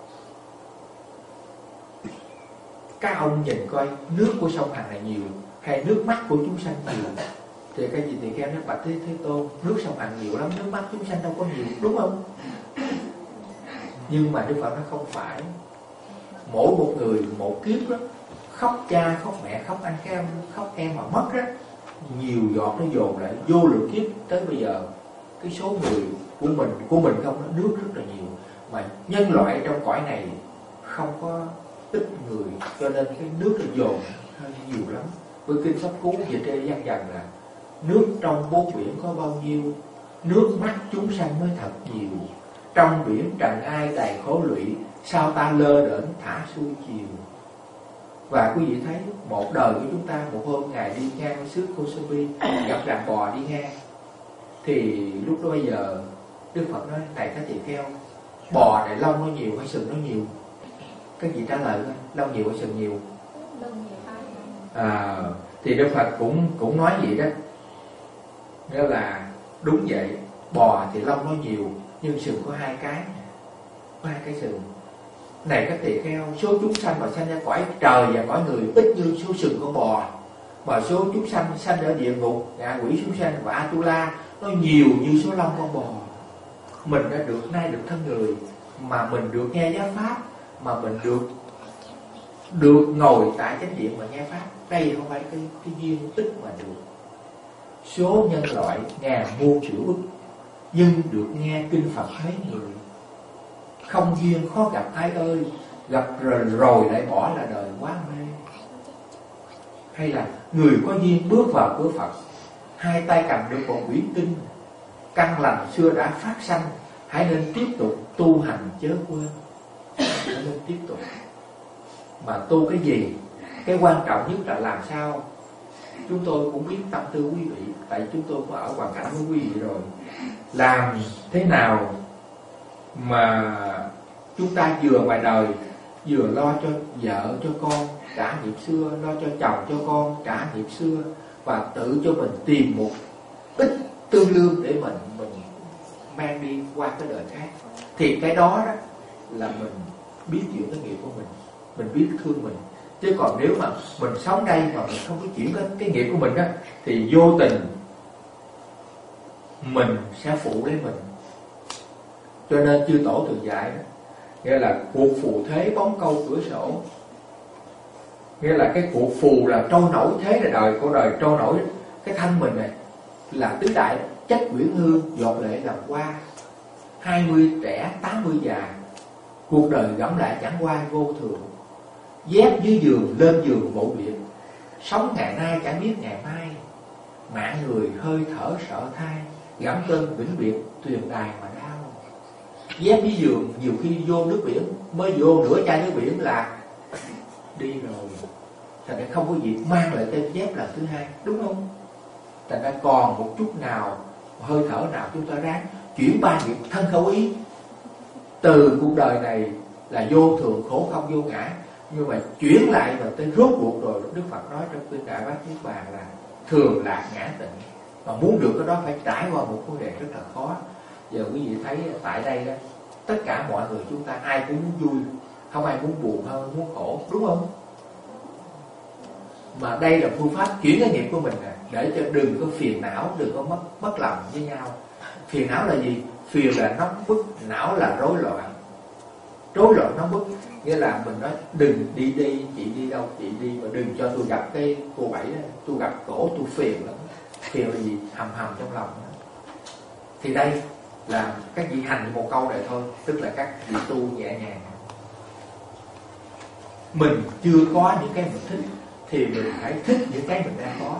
các ông nhìn coi nước của sông Hằng này nhiều hay nước mắt của chúng sanh nhiều? Thì các vị tỳ kheo nói bạch Thế Tôn, nước sông Hằng nhiều lắm, nước mắt chúng sanh đâu có nhiều, đúng không? Nhưng mà Đức Phật nói không phải. Mỗi một người một kiếp đó, khóc cha, khóc mẹ, khóc anh, khóc em mà mất đó, nhiều giọt nó dồn lại vô lượng kiếp tới bây giờ. Cái số người của mình không, nó nước rất là nhiều. Mà nhân loại trong cõi này không có ít người, cho nên cái nước nó dồn hơi nhiều lắm. Với kinh Pháp Cú về trên dần dần là nước trong bốn biển có bao nhiêu, nước mắt chúng sanh mới thật nhiều. Trong biển trần ai đầy khổ lụy, sao ta lơ đễnh thả xuôi chiều. Và quý vị thấy một đời của chúng ta, một hôm Ngài đi ngang xứ Kosovi, gặp đàn bò đi ngang. Thì lúc đó bây giờ Đức Phật nói này các tỳ kheo, bò này lông nó nhiều hay sừng nó nhiều? Các vị trả lời coi, lông nhiều hay sừng nhiều? Thì Đức Phật cũng nói vậy đó. Nghĩa là đúng vậy, bò thì lông nó nhiều nhưng sừng có hai cái sừng. Này các tỳ kheo, số chúng sanh mà sanh ra cõi trời và cõi người ít như số sừng con bò, mà số chúng sanh ở địa ngục, ngạ quỷ chúng sanh và Atula nó nhiều như số lông con bò. Mình đã nay được thân người, mà mình được nghe giáo pháp, mà mình được ngồi tại chánh điện mà nghe pháp. Đây không phải cái duyên tích mà được. Số nhân loại ngàn muôn triệu ức, nhưng được nghe kinh Phật mấy người. Không duyên khó gặp ai ơi, gặp rồi lại bỏ là đời quá mê. Hay là người có duyên bước vào cửa Phật, hai tay cầm được một quyển kinh, căn lành xưa đã phát sanh, hãy nên tiếp tục tu hành chớ quên. Hãy nên tiếp tục. Mà tu cái gì? Cái quan trọng nhất là làm sao? Chúng tôi cũng biết tâm tư quý vị, tại chúng tôi có ở hoàn cảnh với quý vị rồi. Làm thế nào mà chúng ta vừa ngoài đời, vừa lo cho vợ cho con trả nghiệp xưa, lo cho chồng cho con trả nghiệp xưa, và tự cho mình tìm một ít tương lương để mình mang đi qua cái đời khác. Thì cái đó là mình biết chịu cái nghiệp của mình biết thương mình. Chứ còn nếu mà mình sống đây mà mình không có chuyển cái nghiệp của mình á, thì vô tình mình sẽ phụ lấy mình. Cho nên chư tổ thường dạy đó, nghĩa là cuộc phù thế bóng câu cửa sổ. Nghĩa là cái cuộc phù là trôi nổi thế là đời của đời trôi nổi. Cái thân mình này là tứ đại, chất quyển hương giọt lệ làm qua, 20 trẻ 80 già, cuộc đời gẫm lại chẳng qua vô thường. Dép dưới giường lên giường vỗ biệt, sống ngày nay chẳng biết ngày mai, mạng người hơi thở sợ thai, gẫm cơn vĩnh biệt tuyền đài mà đau. Dép dưới giường nhiều khi vô nước biển, mới vô nửa chai nước biển là đi rồi, thành ra không có gì mang lại tên dép là thứ hai, đúng không? Thành ra còn một chút nào, hơi thở nào chúng ta ráng chuyển ba nghiệp thân khẩu ý. Từ cuộc đời này là vô thường khổ không vô ngã, nhưng mà chuyển lại và tới rốt cuộc rồi. Đức Phật nói trong kinh Đại Bát Niết Bàn là thường lạc ngã tịnh, mà muốn được cái đó phải trải qua một vấn đề rất là khó. Giờ quý vị thấy tại đây đó, tất cả mọi người chúng ta ai cũng muốn vui, không ai muốn buồn hơn muốn khổ, đúng không? Mà đây là phương pháp chuyển cái nghiệp của mình nè, để cho đừng có phiền não, đừng có mất lòng với nhau. Phiền não là gì? Phiền là nóng bức, não là rối loạn. Rối loạn nóng bức nghĩa là mình nói đừng đi chị đi đâu chị đi, mà đừng cho tôi gặp cái cô Bảy đó, tôi gặp cổ tôi phiền lắm. Phiền là gì? Hầm trong lòng đó. Thì đây là các vị hành một câu này thôi, tức là các vị tu nhẹ nhàng. Mình chưa có những cái mình thích thì mình phải thích những cái mình đang có.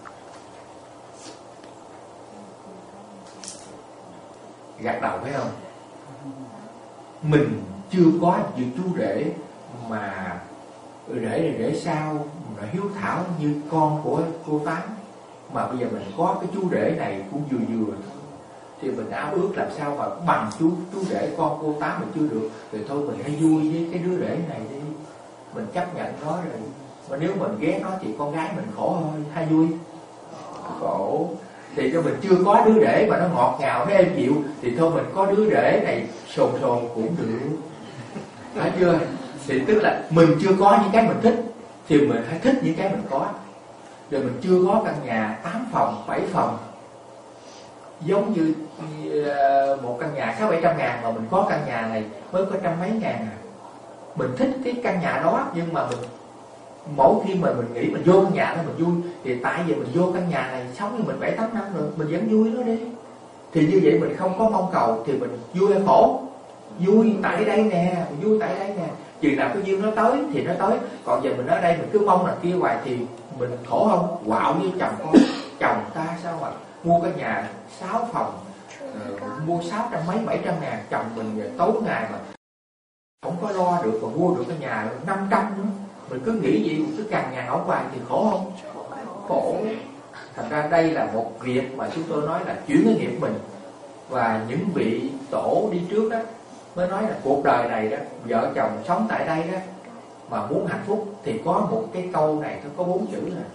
Gật đầu phải không? Mình chưa có những chú rể mà rể sao mà hiếu thảo như con của cô Tám, mà bây giờ mình có cái chú rể này cũng vừa thôi, thì mình ao ước làm sao mà bằng chú rể con cô Tám mình chưa được, thì thôi mình hãy vui với cái đứa rể này đi, mình chấp nhận nó rồi. Mà nếu mình ghét nó thì con gái mình khổ thôi, hay vui? Khổ. Thì cho mình chưa có đứa rể mà nó ngọt ngào, nó êm dịu, thì thôi mình có đứa rể này sồn cũng được. Phải chưa? Thì tức là mình chưa có những cái mình thích thì mình hãy thích những cái mình có. Rồi mình chưa có căn nhà 8 phòng, 7 phòng, giống như một căn nhà 600-700 ngàn, mà mình có căn nhà này mới có trăm mấy ngàn à. Mình thích cái căn nhà đó, nhưng mà mỗi khi mà mình nghĩ mình vô căn nhà đó mình vui, thì tại vì mình vô căn nhà này sống với mình 7-8 năm rồi, mình vẫn vui nó đi. Thì như vậy mình không có mong cầu thì mình vui hay khổ? Vui tại đây nè, mình vui tại đây nè. Chừng nào cái duyên nó tới thì nó tới. Còn giờ mình ở đây mình cứ mong là kia hoài thì mình khổ không? Quạo với chồng con. Chồng ta sao mà mua cái nhà 6 phòng, mua 600 mấy 700 ngàn. Chồng mình tối ngày mà không có lo được mà mua được cái nhà 500 nữa. Mình cứ nghĩ gì cứ càng ngàn ở hoài thì khổ không? Khổ. Thành ra đây là một việc mà chúng tôi nói là chuyển cái nghiệp mình. Và những vị tổ đi trước đó mới nói là cuộc đời này đó, vợ chồng sống tại đây đó, mà muốn hạnh phúc thì có một cái câu này thôi, có 4 chữ này.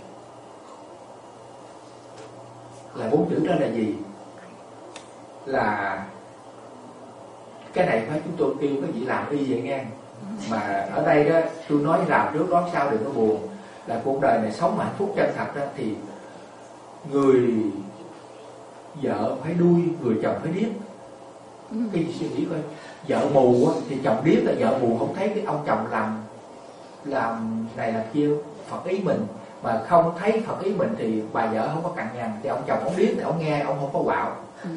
Là 4 chữ đó là gì? Là cái này phải chúng tôi kêu cái vị làm y vậy nghe. Mà ở đây đó tôi nói làm trước đó sau đừng có buồn. Là cuộc đời này sống mà hạnh phúc chân thật đó, thì người vợ phải đuôi, người chồng phải điếc. Cái gì suy nghĩ coi, vợ mù á, thì chồng điếc là vợ mù không thấy cái ông chồng làm này làm kia Phật ý mình, mà không thấy Phật ý mình thì bà vợ không có cằn nhằn, thì ông chồng ông điếc thì ông nghe ông không có quạo.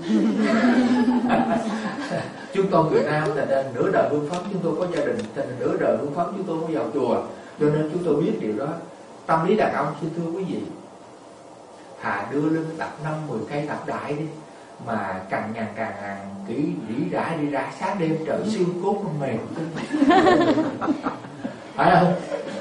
Chúng tôi người Nam là nửa đời hương phấn, chúng tôi có gia đình, thành nửa đời hương phấn chúng tôi có vào chùa, cho nên chúng tôi biết điều đó. Tâm lý đàn ông xin thưa quý vị, thà đưa lưng tập 5-10 cây tập đại đi, mà cằn nhằn kỹ đi ra sáng đêm trời xương cốt nó mềm phải không?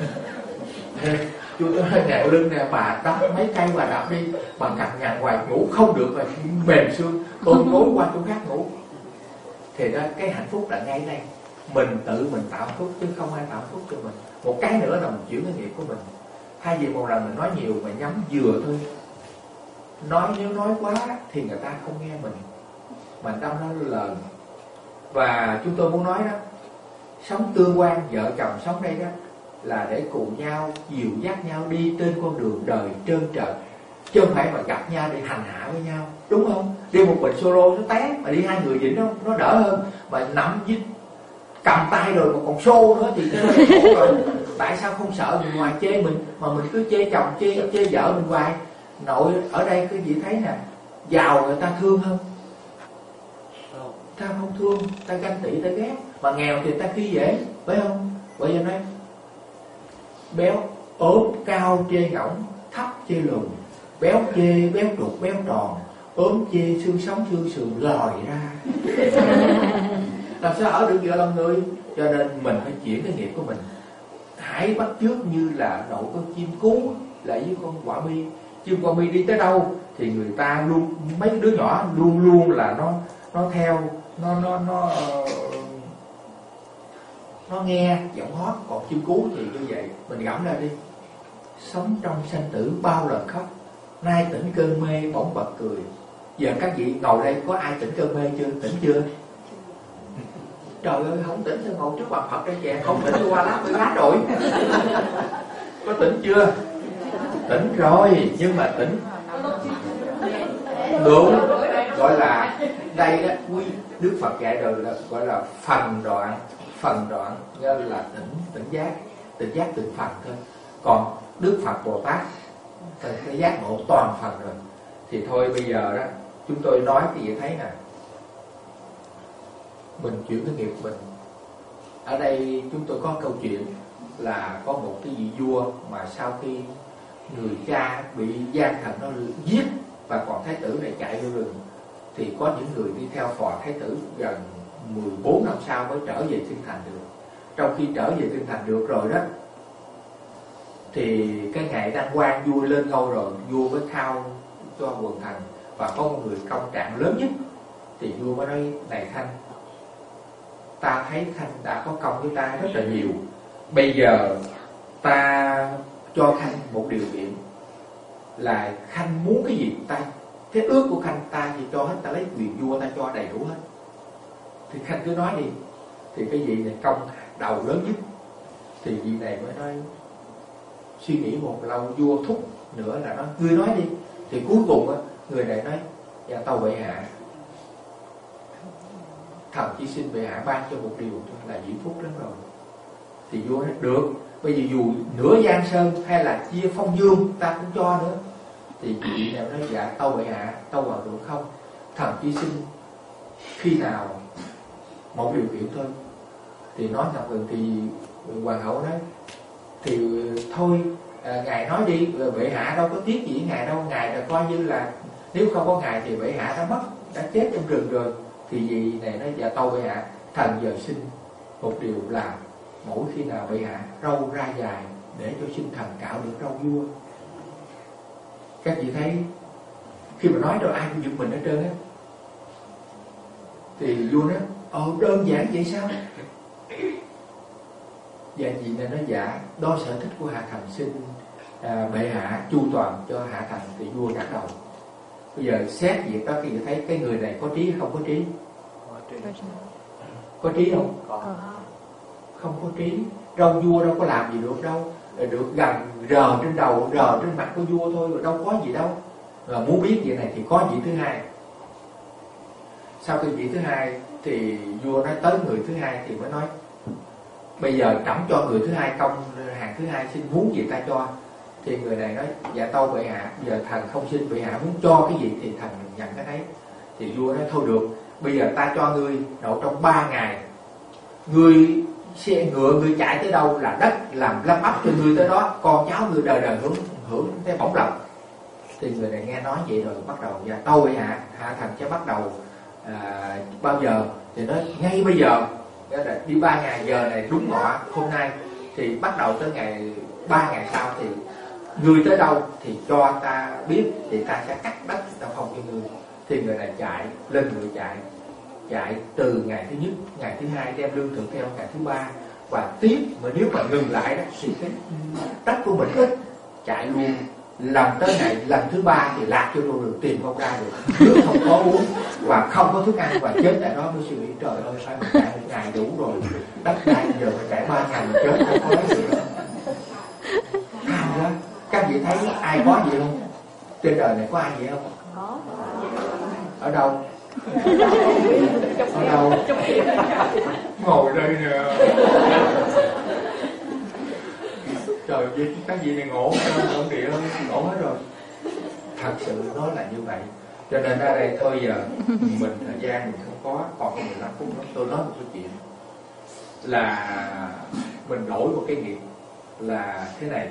Chú tôi nhẹo lưng nè, bà đắp mấy cây bà đắp đi, bà cằn nhằn hoài ngủ không được rồi mềm xương, tôi gối qua chỗ khác ngủ. Thì đó, cái hạnh phúc là ngay đây, mình tự mình tạo hạnh phúc chứ không ai tạo hạnh phúc cho mình. Một cái nữa là mình chuyển cái nghiệp của mình. Thay vì một lần mình nói nhiều mà nhắm vừa thôi. Nếu nói quá thì người ta không nghe mình, mà tâm nó lời. Và chúng tôi muốn nói đó, sống tương quan vợ chồng sống đây đó là để cùng nhau dìu dắt nhau đi trên con đường đời trơn trợt, chứ không phải mà gặp nhau để hành hạ với nhau, đúng không? Đi một mình solo nó té, mà đi hai người vậy nó đỡ hơn. Mà nằm với cầm tay rồi mà còn xô nữa thì nó khổ rồi. Tại sao không sợ người ngoài chê mình, mà mình cứ chê chồng chê vợ mình hoài? Nội ở đây quý vị thấy nè, giàu người ta thương không? Ta không thương, ta ganh tị, ta ghét. Mà nghèo thì ta khi dễ, phải không? Bởi vì nói béo ốm cao chê ngỗng, thấp chê lùn, béo chê béo trục béo tròn, ốm chê xương sống xương sườn lòi ra. Làm sao ở được giữa lòng người? Cho nên mình phải chuyển cái nghiệp của mình. Hãy bắt chước như là đội con chim cú lại với con quạ mi. Chim quạ mi đi tới đâu thì người ta luôn, mấy đứa nhỏ luôn luôn là nó theo, nó nghe giọng hót. Còn chim cú thì như vậy. Mình gẫm ra đi, sống trong sanh tử bao lần khóc, nay tỉnh cơn mê bỗng bật cười. Giờ các vị ngồi đây có ai tỉnh cơn mê chưa? Tỉnh chưa? Trời ơi, không tỉnh sao ngồi trước mặt Phật đây kìa. Không tỉnh tôi qua lát tôi lá rồi. Có tỉnh chưa? Tỉnh rồi, nhưng mà tỉnh đúng. Gọi là đây đó, quý Đức Phật dạy rồi là gọi là phần đoạn. Phần đoạn nghĩa là tỉnh giác từng phần thôi. Còn Đức Phật Bồ Tát cái giác ngộ toàn phần rồi. Thì thôi bây giờ đó chúng tôi nói thì vậy thấy nè, mình chuyển cái nghiệp của mình. Ở đây chúng tôi có câu chuyện là có một cái vị vua mà sau khi người cha bị gian thần nó giết và còn thái tử này chạy vô rừng, thì có những người đi theo phò thái tử gần 14 năm sau mới trở về Thiên Thành được. Trong khi trở về Thiên Thành được rồi đó, thì cái ngày đăng quang vua lên ngôi rồi, vua mới khao cho quần thần và có một người công trạng lớn nhất. Thì vua mới nói: này Khanh, ta thấy Khanh đã có công với ta rất là nhiều, bây giờ ta cho Khanh một điều kiện là Khanh muốn cái gì ta, cái ước của Khanh ta thì cho hết, ta lấy quyền vua ta cho đầy đủ hết. Thì Khanh cứ nói đi. Thì cái vị này công đầu lớn nhất. Thì vị này mới nói, suy nghĩ một lâu, vua thúc nữa là nói ngươi nói đi. Thì cuối cùng á, người này nói: dạ tâu bệ hạ, thần chỉ xin bệ hạ ban cho một điều thôi là diễm phúc lắm rồi. Thì vua nói được, bây giờ dù nửa giang sơn hay là chia phong dương ta cũng cho nữa. Thì vị này nói: dạ tâu bệ hạ, tâu vào được không? Thần chỉ xin khi nào một điều kiện thôi. Thì nói ngập ngừng. Thì hoàng hậu nói: thì thôi ngài nói đi, bệ hạ đâu có tiếc gì ngài đâu, ngài là coi như là nếu không có ngài thì bệ hạ đã mất, đã chết trong rừng rồi. Thì vị này nói: dạ tâu bệ hạ, thần giờ xin một điều là mỗi khi nào bệ hạ râu ra dài để cho sinh thần cạo được râu vua. Các vị thấy khi mà nói rồi ai cũng giật mình hết trơn á. Thì vua nói: đơn giản vậy sao? Và vị này nói: dạ đó sở thích của hạ thần, xin bệ hạ chu toàn cho hạ thần. Thì vua gật đầu. Bây giờ xét việc đó, khi thấy cái người này có trí hay không có trí? Có trí không? Không có trí. Râu vua đâu có làm gì được đâu, được gần rờ trên đầu, rờ trên mặt của vua thôi, rồi đâu có gì đâu. Và muốn biết việc này thì có vị thứ hai. Sau khi vị thứ hai thì vua nói tới người thứ hai thì mới nói: bây giờ trẫm cho người thứ hai công hàng thứ hai, xin muốn gì ta cho. Thì người này nói: dạ tâu bệ hạ, giờ thần không xin, bệ hạ muốn cho cái gì thì thần nhận cái đấy. Thì vua nói: thôi được, bây giờ ta cho ngươi độ trong 3 ngày, ngươi xe ngựa ngươi chạy tới đâu là đất làm lắp ấp cho ngươi tới đó, con cháu ngươi đời đời hưởng cái bổng lộc. Thì người này nghe nói vậy rồi bắt đầu: dạ tâu bệ hạ, hạ thần sẽ bắt đầu bao giờ? Thì nói: ngay bây giờ. Đi 3 ngày, giờ này đúng ngọ hôm nay, thì bắt đầu tới ngày 3 ngày sau thì ngươi tới đâu thì cho ta biết, thì ta sẽ cắt đất ta phong cho ngươi. Thì người này chạy lên ngựa, chạy từ ngày thứ nhất, ngày thứ hai đem lương thực theo, ngày thứ 3 và tiếp. Mà nếu mà ngừng lại đó thì cái đất của mình ít, chạy luôn. Lần tới ngày lần thứ 3 thì lạc cho đồ được, tìm không ra được, nước không có uống và không có thức ăn, và chết tại đó. Mới suy nghĩ trời ơi, sao mình chạy 1 ngày đủ rồi, đất đai giờ phải chạy 3 ngày mình chết, không có lấy gì đâu. Tham đó. Các vị thấy ai có gì không? Trên đời này có ai vậy không? Ở đâu? Ở đâu? Ngồi đây nè. Trời ơi, các vị này ngộ không địa ơi, ngộ hết rồi. Thật sự nó là như vậy. Cho nên ở đây thôi giờ mình thời gian mình không có, còn 15 phút nữa tôi nói một cái chuyện là mình đổi một cái nghiệp là thế này.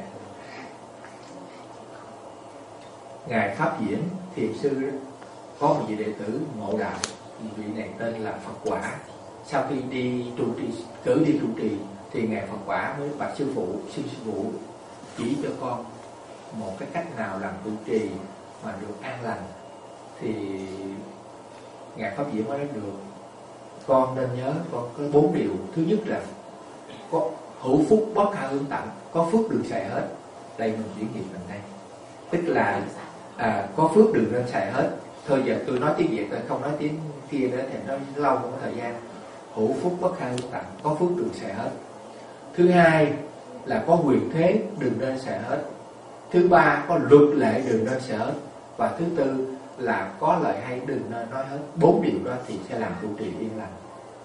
Ngài Pháp Diễn Thiền Sư đó, có một vị đệ tử ngộ đạo, vị này tên là Phật Quả. Sau khi đi trụ trì, cử đi trụ trì thì Ngài Phật Quả mới bạch sư phụ, sư phụ chỉ cho con một cái cách nào làm trụ trì mà được an lành. Thì Ngài Pháp Diễn mới nói được, con nên nhớ con có 4 điều. Thứ nhất là có hữu phúc bất khả hướng tặng, có phước đừng xài hết. Đây mình chuyển nghiệp mình đây, tức là có phước đừng nên xài hết. Thôi giờ tôi nói tiếng Việt, tôi không nói tiếng kia nữa thì nó lâu không có thời gian. Hữu phúc bất khả hướng tặng, có phước đừng xài hết. Thứ hai là có quyền thế đừng nên xài hết. Thứ ba có luật lệ đừng nên xài hết. Và thứ tư là có lời hay đừng nên nói hết. 4 điều đó thì sẽ làm trụ trì yên lành.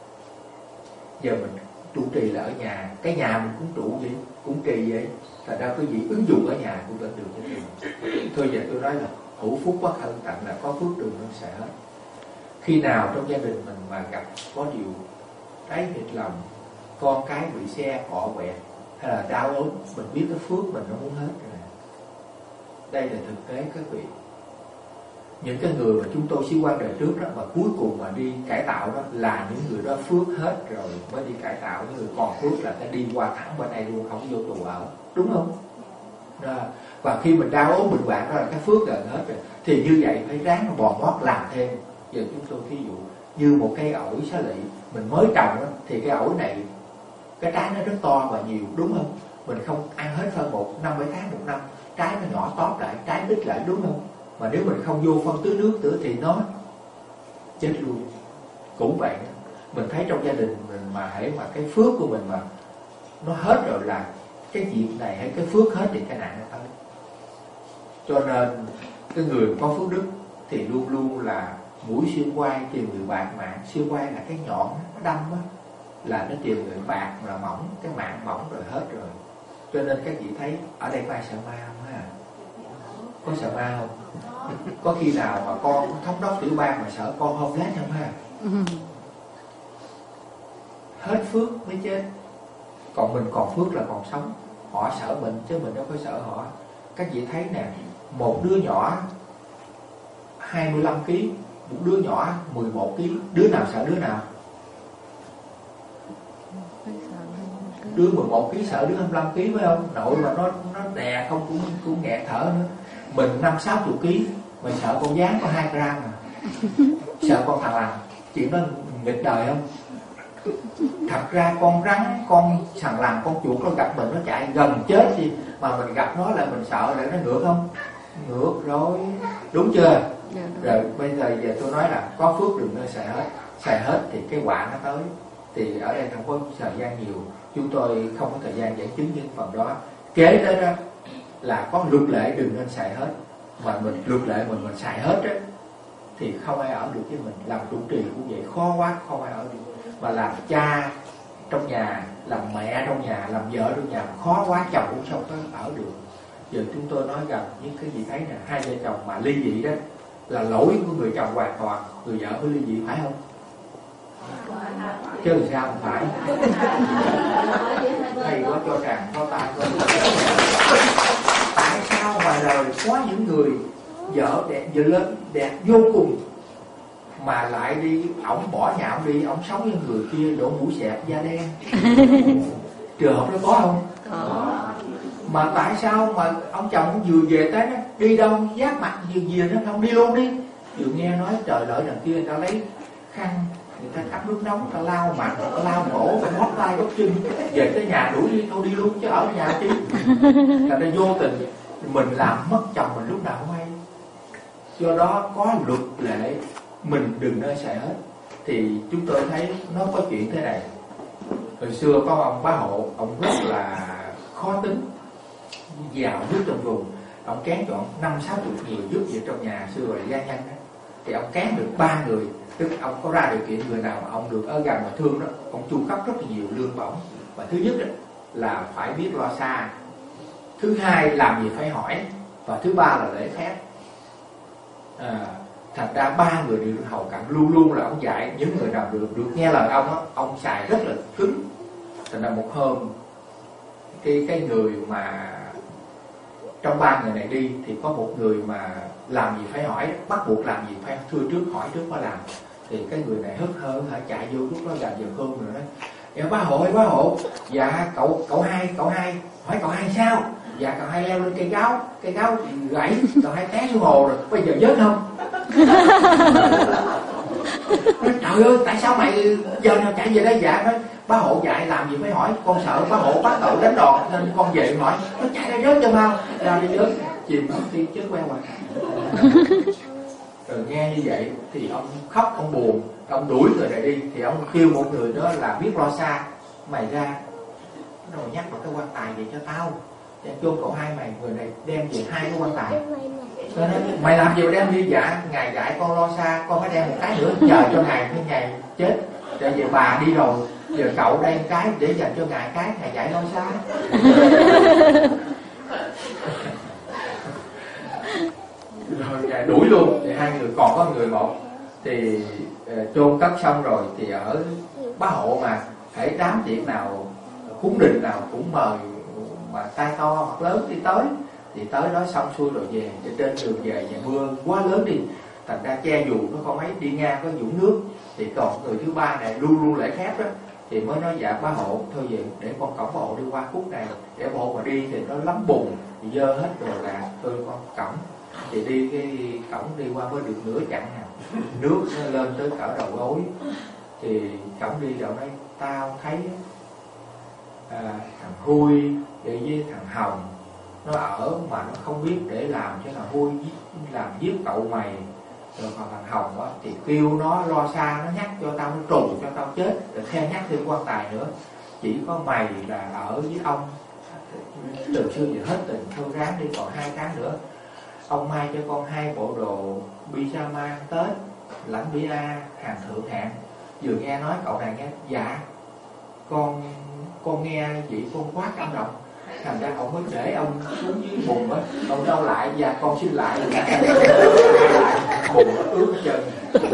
Giờ mình trụ trì là ở nhà, cái nhà mình cũng trụ vậy, cũng trì vậy. Thật ra cái gì ứng dụng ở nhà cũng vẫn được cho trì. Thôi giờ tôi nói là hữu phúc bất khả hướng tặng là có phước đừng nên xài hết. Khi nào trong gia đình mình mà gặp có điều đáy nghịch lòng, con cái bị xe cọ quẹt hay là đau ốm, mình biết cái phước mình nó muốn hết rồi nè. Đây là thực tế các vị. Những cái người mà chúng tôi sĩ quan đời trước đó mà cuối cùng mà đi cải tạo đó là những người đó phước hết rồi mới đi cải tạo. Những người còn phước là phải đi qua thẳng bên này luôn, không vô tù ở, đúng không? Đó. Và khi mình đau ốm bệnh hoạn đó là cái phước gần hết rồi. Thì như vậy phải ráng mà bò mót làm thêm. Giờ chúng tôi thí dụ như một cây ổi xá lị mình mới trồng đó, thì cái ổi này cái trái nó rất to và nhiều, đúng không? Mình không ăn hết phân 5-7 tháng một năm, trái nó nhỏ tóp lại, trái ít lại, đúng không? Mà nếu mình không vô phân tưới nước nữa thì nó chết luôn. Cũng vậy, mình thấy trong gia đình mình mà hễ mà cái phước của mình mà nó hết rồi là cái việc này hay cái phước hết thì cái nạn nó tới. Cho nên cái người có phước đức thì luôn luôn là mũi xuyên quai tìm người bạc mạng. Xuyên quai là cái nhọn nó đâm á, là nó tìm người bạc là mỏng, cái mạng mỏng rồi hết rồi. Cho nên các vị thấy ở đây có ai sợ ma không ha? Có sợ ma không? Có khi nào mà con thống đốc tiểu bang mà sợ con không lát không ha? Hết phước mới chết. Còn mình còn phước là còn sống. Họ sợ mình chứ mình đâu có sợ họ. Các vị thấy nè, một đứa nhỏ 25 kg, một đứa nhỏ 11 kg, đứa nào sợ đứa nào? Đứa 11 kg sợ đứa 25 kg phải không? Nội mà nó đè không cũng nghẹt thở nữa. Mình 50-60 kg mà sợ con gián có 2 gram à. Sợ con thằng lằn, chuyện đó nghịch đời không? Thật ra con rắn, con thằng lằn, con chuột nó gặp mình nó chạy gần chết gì mà mình gặp nó là mình sợ là nó ngược không? Ngược rồi, đúng chưa? Rồi bây giờ tôi nói là có phước đừng nên xài hết thì cái quả nó tới. Thì ở đây không có thời gian nhiều, chúng tôi không có thời gian giải chứng những phần đó. Kế tới đó là có luật lệ đừng nên xài hết. Mà mình luật lệ mình xài hết á thì không ai ở được với mình. Làm trụ trì cũng vậy, khó quá, không ai ở được. Mà làm cha trong nhà, làm mẹ trong nhà, làm vợ trong nhà khó quá, chồng cũng không có ở được. Giờ chúng tôi nói rằng những cái gì thấy nè, hai vợ chồng mà ly dị đó là lỗi của người chồng hoàn toàn, người vợ mới ly dị, phải không? Chứ sao không phải? Thầy có cho tràng có tay có. Tại sao mà đời có những người vợ đẹp, vợ lớn đẹp vô cùng mà lại đi, ổng bỏ nhà ổng đi, ổng sống với người kia đổ mũ xẹp da đen? Trường hợp đó có không? Mà tại sao mà ông chồng cũng vừa về tới đó, đi đâu giác mặt vừa về nó không đi luôn đi. Vừa nghe nói trời lợi đằng kia người ta lấy khăn, người ta cắm nước nóng, người ta lau mặt, người ta lau cổ, người ta bóp tay bóp chân, về tới nhà đuổi đi, thôi đi luôn chứ ở nhà chứ. Là nó vô tình mình làm mất chồng mình lúc nào không hay. Do đó có luật lệ mình đừng nơi xài hết. Thì chúng tôi thấy nó có chuyện thế này. Hồi xưa có ông bá hộ, ông rất là khó tính, giàu nhất trong vùng. Ông kén chọn 5-60 người giúp việc trong nhà, xưa là gia nhân đó. Thì ông kén được 3 người. Tức ông có ra điều kiện người nào mà ông được ở gần mà thương đó, ông chu cấp rất là nhiều lương bổng. Và thứ nhất là phải biết lo xa, thứ hai làm gì phải hỏi, và thứ ba là lễ phép. Thành ra ba người đều hầu cận, luôn luôn là ông dạy những người nào được nghe lời ông á, ông xài rất là cứng. Thành ra một hôm cái người mà trong ba người này đi thì có một người mà làm gì phải hỏi, bắt buộc làm gì phải thưa trước, hỏi trước mới làm. Thì cái người này hớt hơ hả chạy vô, lúc đó gần giờ cơm rồi đó. Dạ bá hộ, dạ cậu hai hỏi cậu hai sao? Dạ cậu hai leo lên cây gáo gãy, cậu hai té xuống hồ rồi, bây giờ vớt không? Nói, trời ơi tại sao mày giờ nào chạy về đây? Dạ nói bá hộ dạy làm gì phải hỏi, con sợ bá hộ bắt tội đánh đòn nên con về hỏi. Nó chạy ra vớt cho mau, ra đi vớt, chìm mất đi chết queo à. Rồi nghe như vậy thì ông khóc, ông buồn, ông đuổi người này đi. Thì ông kêu một người đó là biết lo xa, mày ra rồi nhắc vào cái quan tài về cho tao, để chôn cậu hai mày. Người này đem về 2 cái quan tài. Nói, mày làm gì mà đem đi? Dạ ngài dạy con lo xa, con phải đem một cái nữa chờ cho ngài, cái ngày chết. Để về bà đi rồi, giờ cậu đem cái để dành cho ngài, cái ngài dạy lo xa. Rồi ngài đuổi luôn. Thì 2 người, còn có người một thì chôn cất xong rồi. Thì ở bá hộ mà hễ đám tiệc nào, cúng đình nào cũng mời mà tai to hoặc lớn đi tới. Thì tới đó xong xuôi rồi về. Thì trên đường về mưa quá lớn đi, thành ra che dù nó không ấy, đi ngang có vũng nước. Thì còn người thứ ba này luôn luôn lễ phép đó, thì mới nói dạ bá hộ thôi về để con cổng bá hộ đi qua khúc này, để bộ mà đi thì nó lắm bùn thì dơ hết rồi là thôi con cổng. Thì đi cái cổng đi qua mới được nửa chặng nào, nước nó lên tới cỡ đầu gối. Thì cổng đi rồi nói tao thấy thằng Hui với thằng Hồng nó ở mà nó không biết để làm cho thằng Hui làm giết cậu mày. Rồi còn thằng Hồng á thì kêu nó lo xa, nó nhắc cho tao, nó trù cho tao chết, rồi theo nhắc thêm quan tài nữa. Chỉ có mày là ở với ông từ xưa giờ hết tình, thôi ráng đi, còn 2 tháng nữa ông mai cho con 2 bộ đồ pyjama Tết lãnh bia hàng thượng hạng. Vừa nghe nói cậu này nghe dạ con nghe vậy con quá cảm động. Thành ra ông mới để ông xuống dưới bùn á, ông đâu lại và con xin lại bùn nó ướt hết trơn.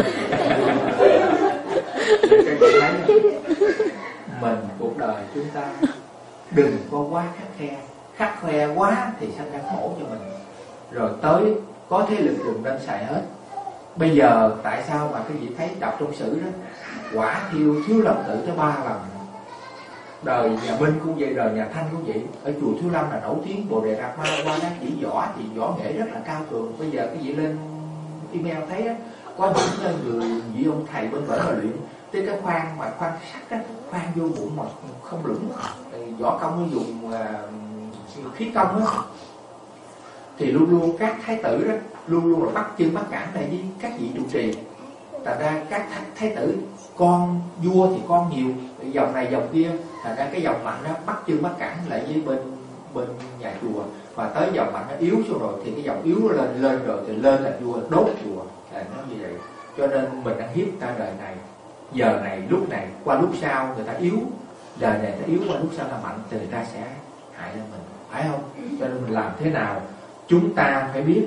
Để các bạn thấy mình cuộc đời chúng ta đừng có quá khắt khe quá thì sanh ra khổ cho mình. Rồi tới có thế lực dùng nên xài hết. Bây giờ tại sao mà cái vị thấy đọc trong sử đó, quả thiêu thiếu lòng tự tới 3 lần. Đời nhà Minh cũng vậy, đời nhà Thanh cũng vậy. Ở chùa Thiếu Lâm là nổi tiếng Bồ Đề Đạt Ma qua đó chỉ võ, thì võ nghệ rất là cao cường. Bây giờ cái vị lên email thấy á, có những người vị ông thầy bên bển mà luyện tới cái khoan mà khoan sắt á, khoan vô bụng mà không lửng. Võ công nó dùng khí công á, thì luôn luôn các thái tử đó luôn luôn là bắt chân bắt cản lại với các vị trụ trì. Thành ra các thái tử con vua thì con nhiều, dòng này dòng kia, thành ra cái dòng mạnh đó bắt chân bắt cản lại với bên nhà chùa. Và tới dòng mạnh nó yếu xuống rồi thì cái dòng yếu nó lên rồi thì lên là vua đốt chùa, là nó như vậy. Cho nên mình đang hiếp ta đời này, giờ này lúc này, qua lúc sau người ta yếu, đời này ta yếu, qua lúc sau ta mạnh thì người ta sẽ hại lên mình, phải không? Cho nên mình làm thế nào chúng ta phải biết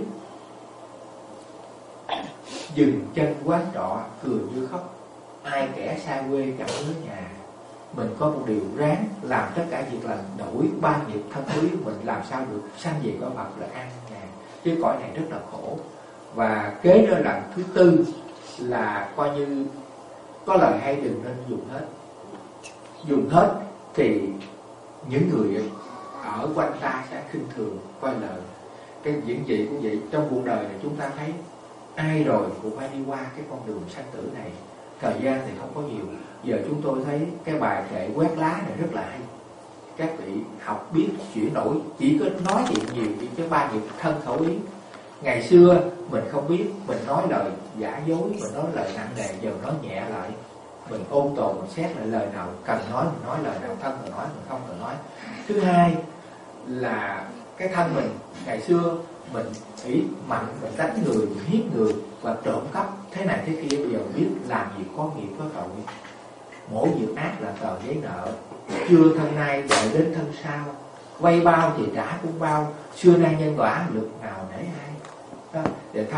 dừng chân quán trọ, cười như khóc. Ai kẻ xa quê chẳng nhớ nhà. Mình có một điều ráng làm tất cả việc lành, đổi 3 nghiệp thân quý, mình làm sao được sanh về cõi Phật là an nhàn. Chứ cõi này rất là khổ. Và kế đó là thứ tư là coi như có lời hay đừng nên dùng hết. Dùng hết thì những người ở quanh ta sẽ khinh thường, coi lời. Cái diễn gì cũng vậy. Trong cuộc đời này chúng ta thấy ai rồi cũng phải đi qua cái con đường sanh tử này. Thời gian thì không có nhiều. Giờ chúng tôi thấy cái bài kệ quét lá này rất là hay. Các vị học biết chuyển đổi, chỉ có nói chuyện nhiều, chỉ có 3 nghiệp thân khẩu ý. Ngày xưa mình không biết, mình nói lời giả dối, mình nói lời nặng nề, giờ nói nhẹ lại. Mình ôn tồn, mình xét lại lời nào cần nói mình nói, lời nào thân mình nói, mình không cần nói. Thứ hai là cái thân mình, ngày xưa mình ý mạnh, mình đánh người, mình hiếp người và trộm cắp thế này thế kia. Bây giờ mình biết làm gì có nghiệp có tội. Mỗi việc ác là tờ giấy nợ, chưa thân nay đợi đến thân sau. Vay bao thì trả cũng bao, xưa nay nhân quả lực nào để ai đó. Để thân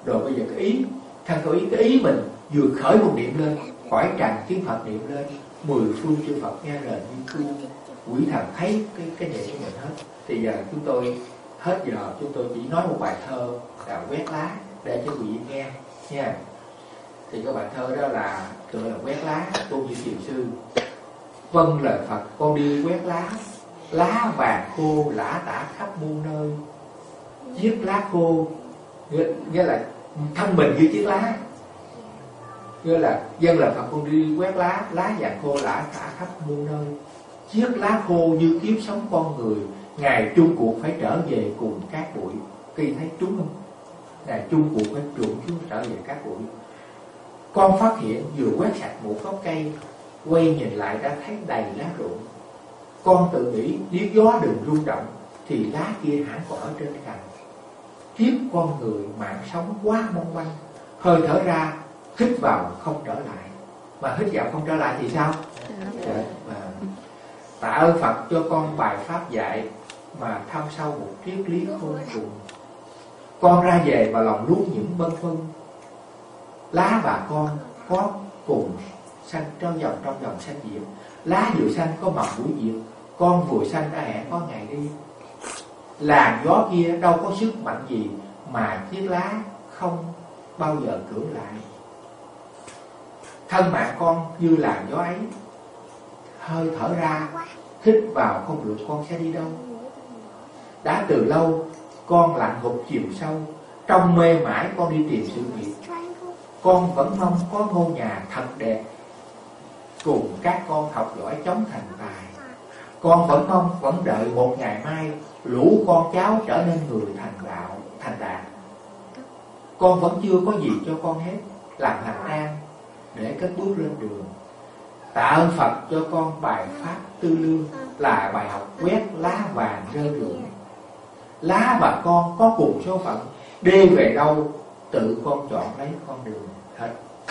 Rồi bây giờ cái ý thân khẩu ý, cái ý mình vừa khởi một niệm lên, khỏi trần tiếng Phật niệm lên, 10 phương chư Phật nghe lời như chuông, quỷ thần thấy cái niệm của mình hết. Thì giờ chúng tôi hết giờ, chúng tôi chỉ nói một bài thơ là quét lá để cho quý vị nghe nha. Thì cái bài thơ đó là tựa là quét lá. Cô như thiền sư: vâng lời Phật con đi quét lá, lá vàng khô lả tả khắp muôn nơi. Chiếc lá khô nghĩa là thân mình như chiếc lá, nghĩa là dân lời Phật con đi quét lá, lá vàng khô lả tả khắp muôn nơi. Chiếc lá khô như kiếp sống con người, ngày chung cuộc phải trở về cùng cát bụi. Kỳ thấy trúng không? Ngày chung cuộc phải trụng xuống trở về cát bụi. Con phát hiện vừa quét sạch một gốc cây, quay nhìn lại đã thấy đầy lá rụng. Con tự nghĩ nếu gió đừng rung động thì lá kia hẳn còn ở trên cành. Kiếp con người mạng sống quá mong manh, hơi thở ra hít vào không trở lại, mà hít vào không trở lại thì sao? Tạ ơn Phật cho con bài pháp dạy mà thâm sâu một triết lý khôn cùng. Con ra về mà lòng luôn những bâng khuâng. Lá bà con có cùng xanh trong dòng xanh diệp. Lá vừa xanh có mầm buổi diệp, con vừa xanh đã hẹn có ngày đi. Làn gió kia đâu có sức mạnh gì mà chiếc lá không bao giờ cưỡng lại. Thân mạng con như làn gió ấy, hơi thở ra hít vào không được con sẽ đi đâu. Đã từ lâu con lặn ngục chiều sâu, trong mê mãi con đi tìm sự việc. Con vẫn mong có ngôi nhà thật đẹp, cùng các con học giỏi chống thành tài. Con vẫn mong, vẫn đợi một ngày mai, lũ con cháu trở nên người thành đạt. Con vẫn chưa có gì cho con hết, làm hành trang để cất bước lên đường. Tạ ơn Phật cho con bài pháp tư lương, là bài học quét lá vàng rơi rụng. Lá và con có cùng số phận, đi về đâu tự con chọn lấy con đường. Hết.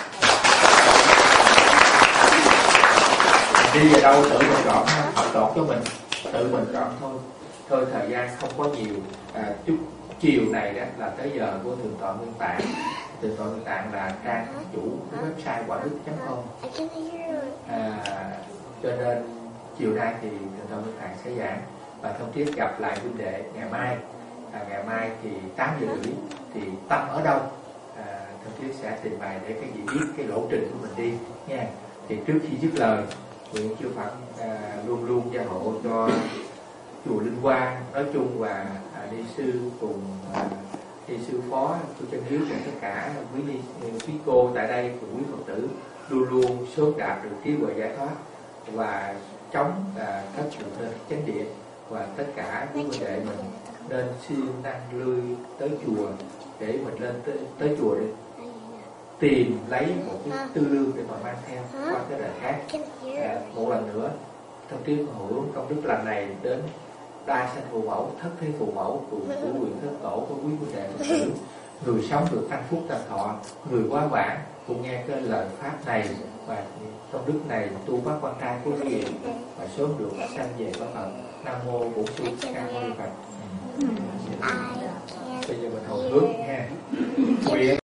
Đi về đâu tự mình chọn, họ chọn cho mình, tự mình chọn thôi. Thôi thời gian không có nhiều, chút chiều này đó là tới giờ của Thượng tọa Nguyên Tạng. Thượng tọa Nguyên Tạng là trang chủ của website quả đức.com. Cho nên chiều nay thì Thượng tọa Nguyên Tạng sẽ giảng và thông thiết gặp lại huynh đệ ngày mai. Ngày mai thì 8 giờ rưỡi thì tâm ở đâu? Thông thiết sẽ trình bày để các vị biết cái lộ trình của mình đi nha. Thì trước khi dứt lời, nguyện chư Phật luôn luôn gia hộ cho chùa Linh Quang nói chung và ni sư cùng ni sư phó của chân hiếu và tất cả quý cô tại đây cùng quý Phật tử luôn luôn sớm đạt được trí huệ giải thoát và chống các trụ nên chánh điện. Và tất cả quý huynh đệ mình nên siêng năng lui tới chùa để mình lên tới chùa để tìm lấy một cái tư lương để mà mang theo qua cái đời khác. Một lần nữa thông tin hưởng công đức lành này đến đa sanh phụ mẫu, thất thế phụ mẫu của quyền thất tổ của quý huynh đệ Phật tử, người sống được tăng phúc tăng thọ, người quá vãng cùng nghe cái lời pháp này và công đức này tu bác quan trai của quý vị và sớm được sanh về với Phật. Nam mô Bổn Sư Thích Ca Mâu Ni Phật. Bây giờ mình hồi hướng nha.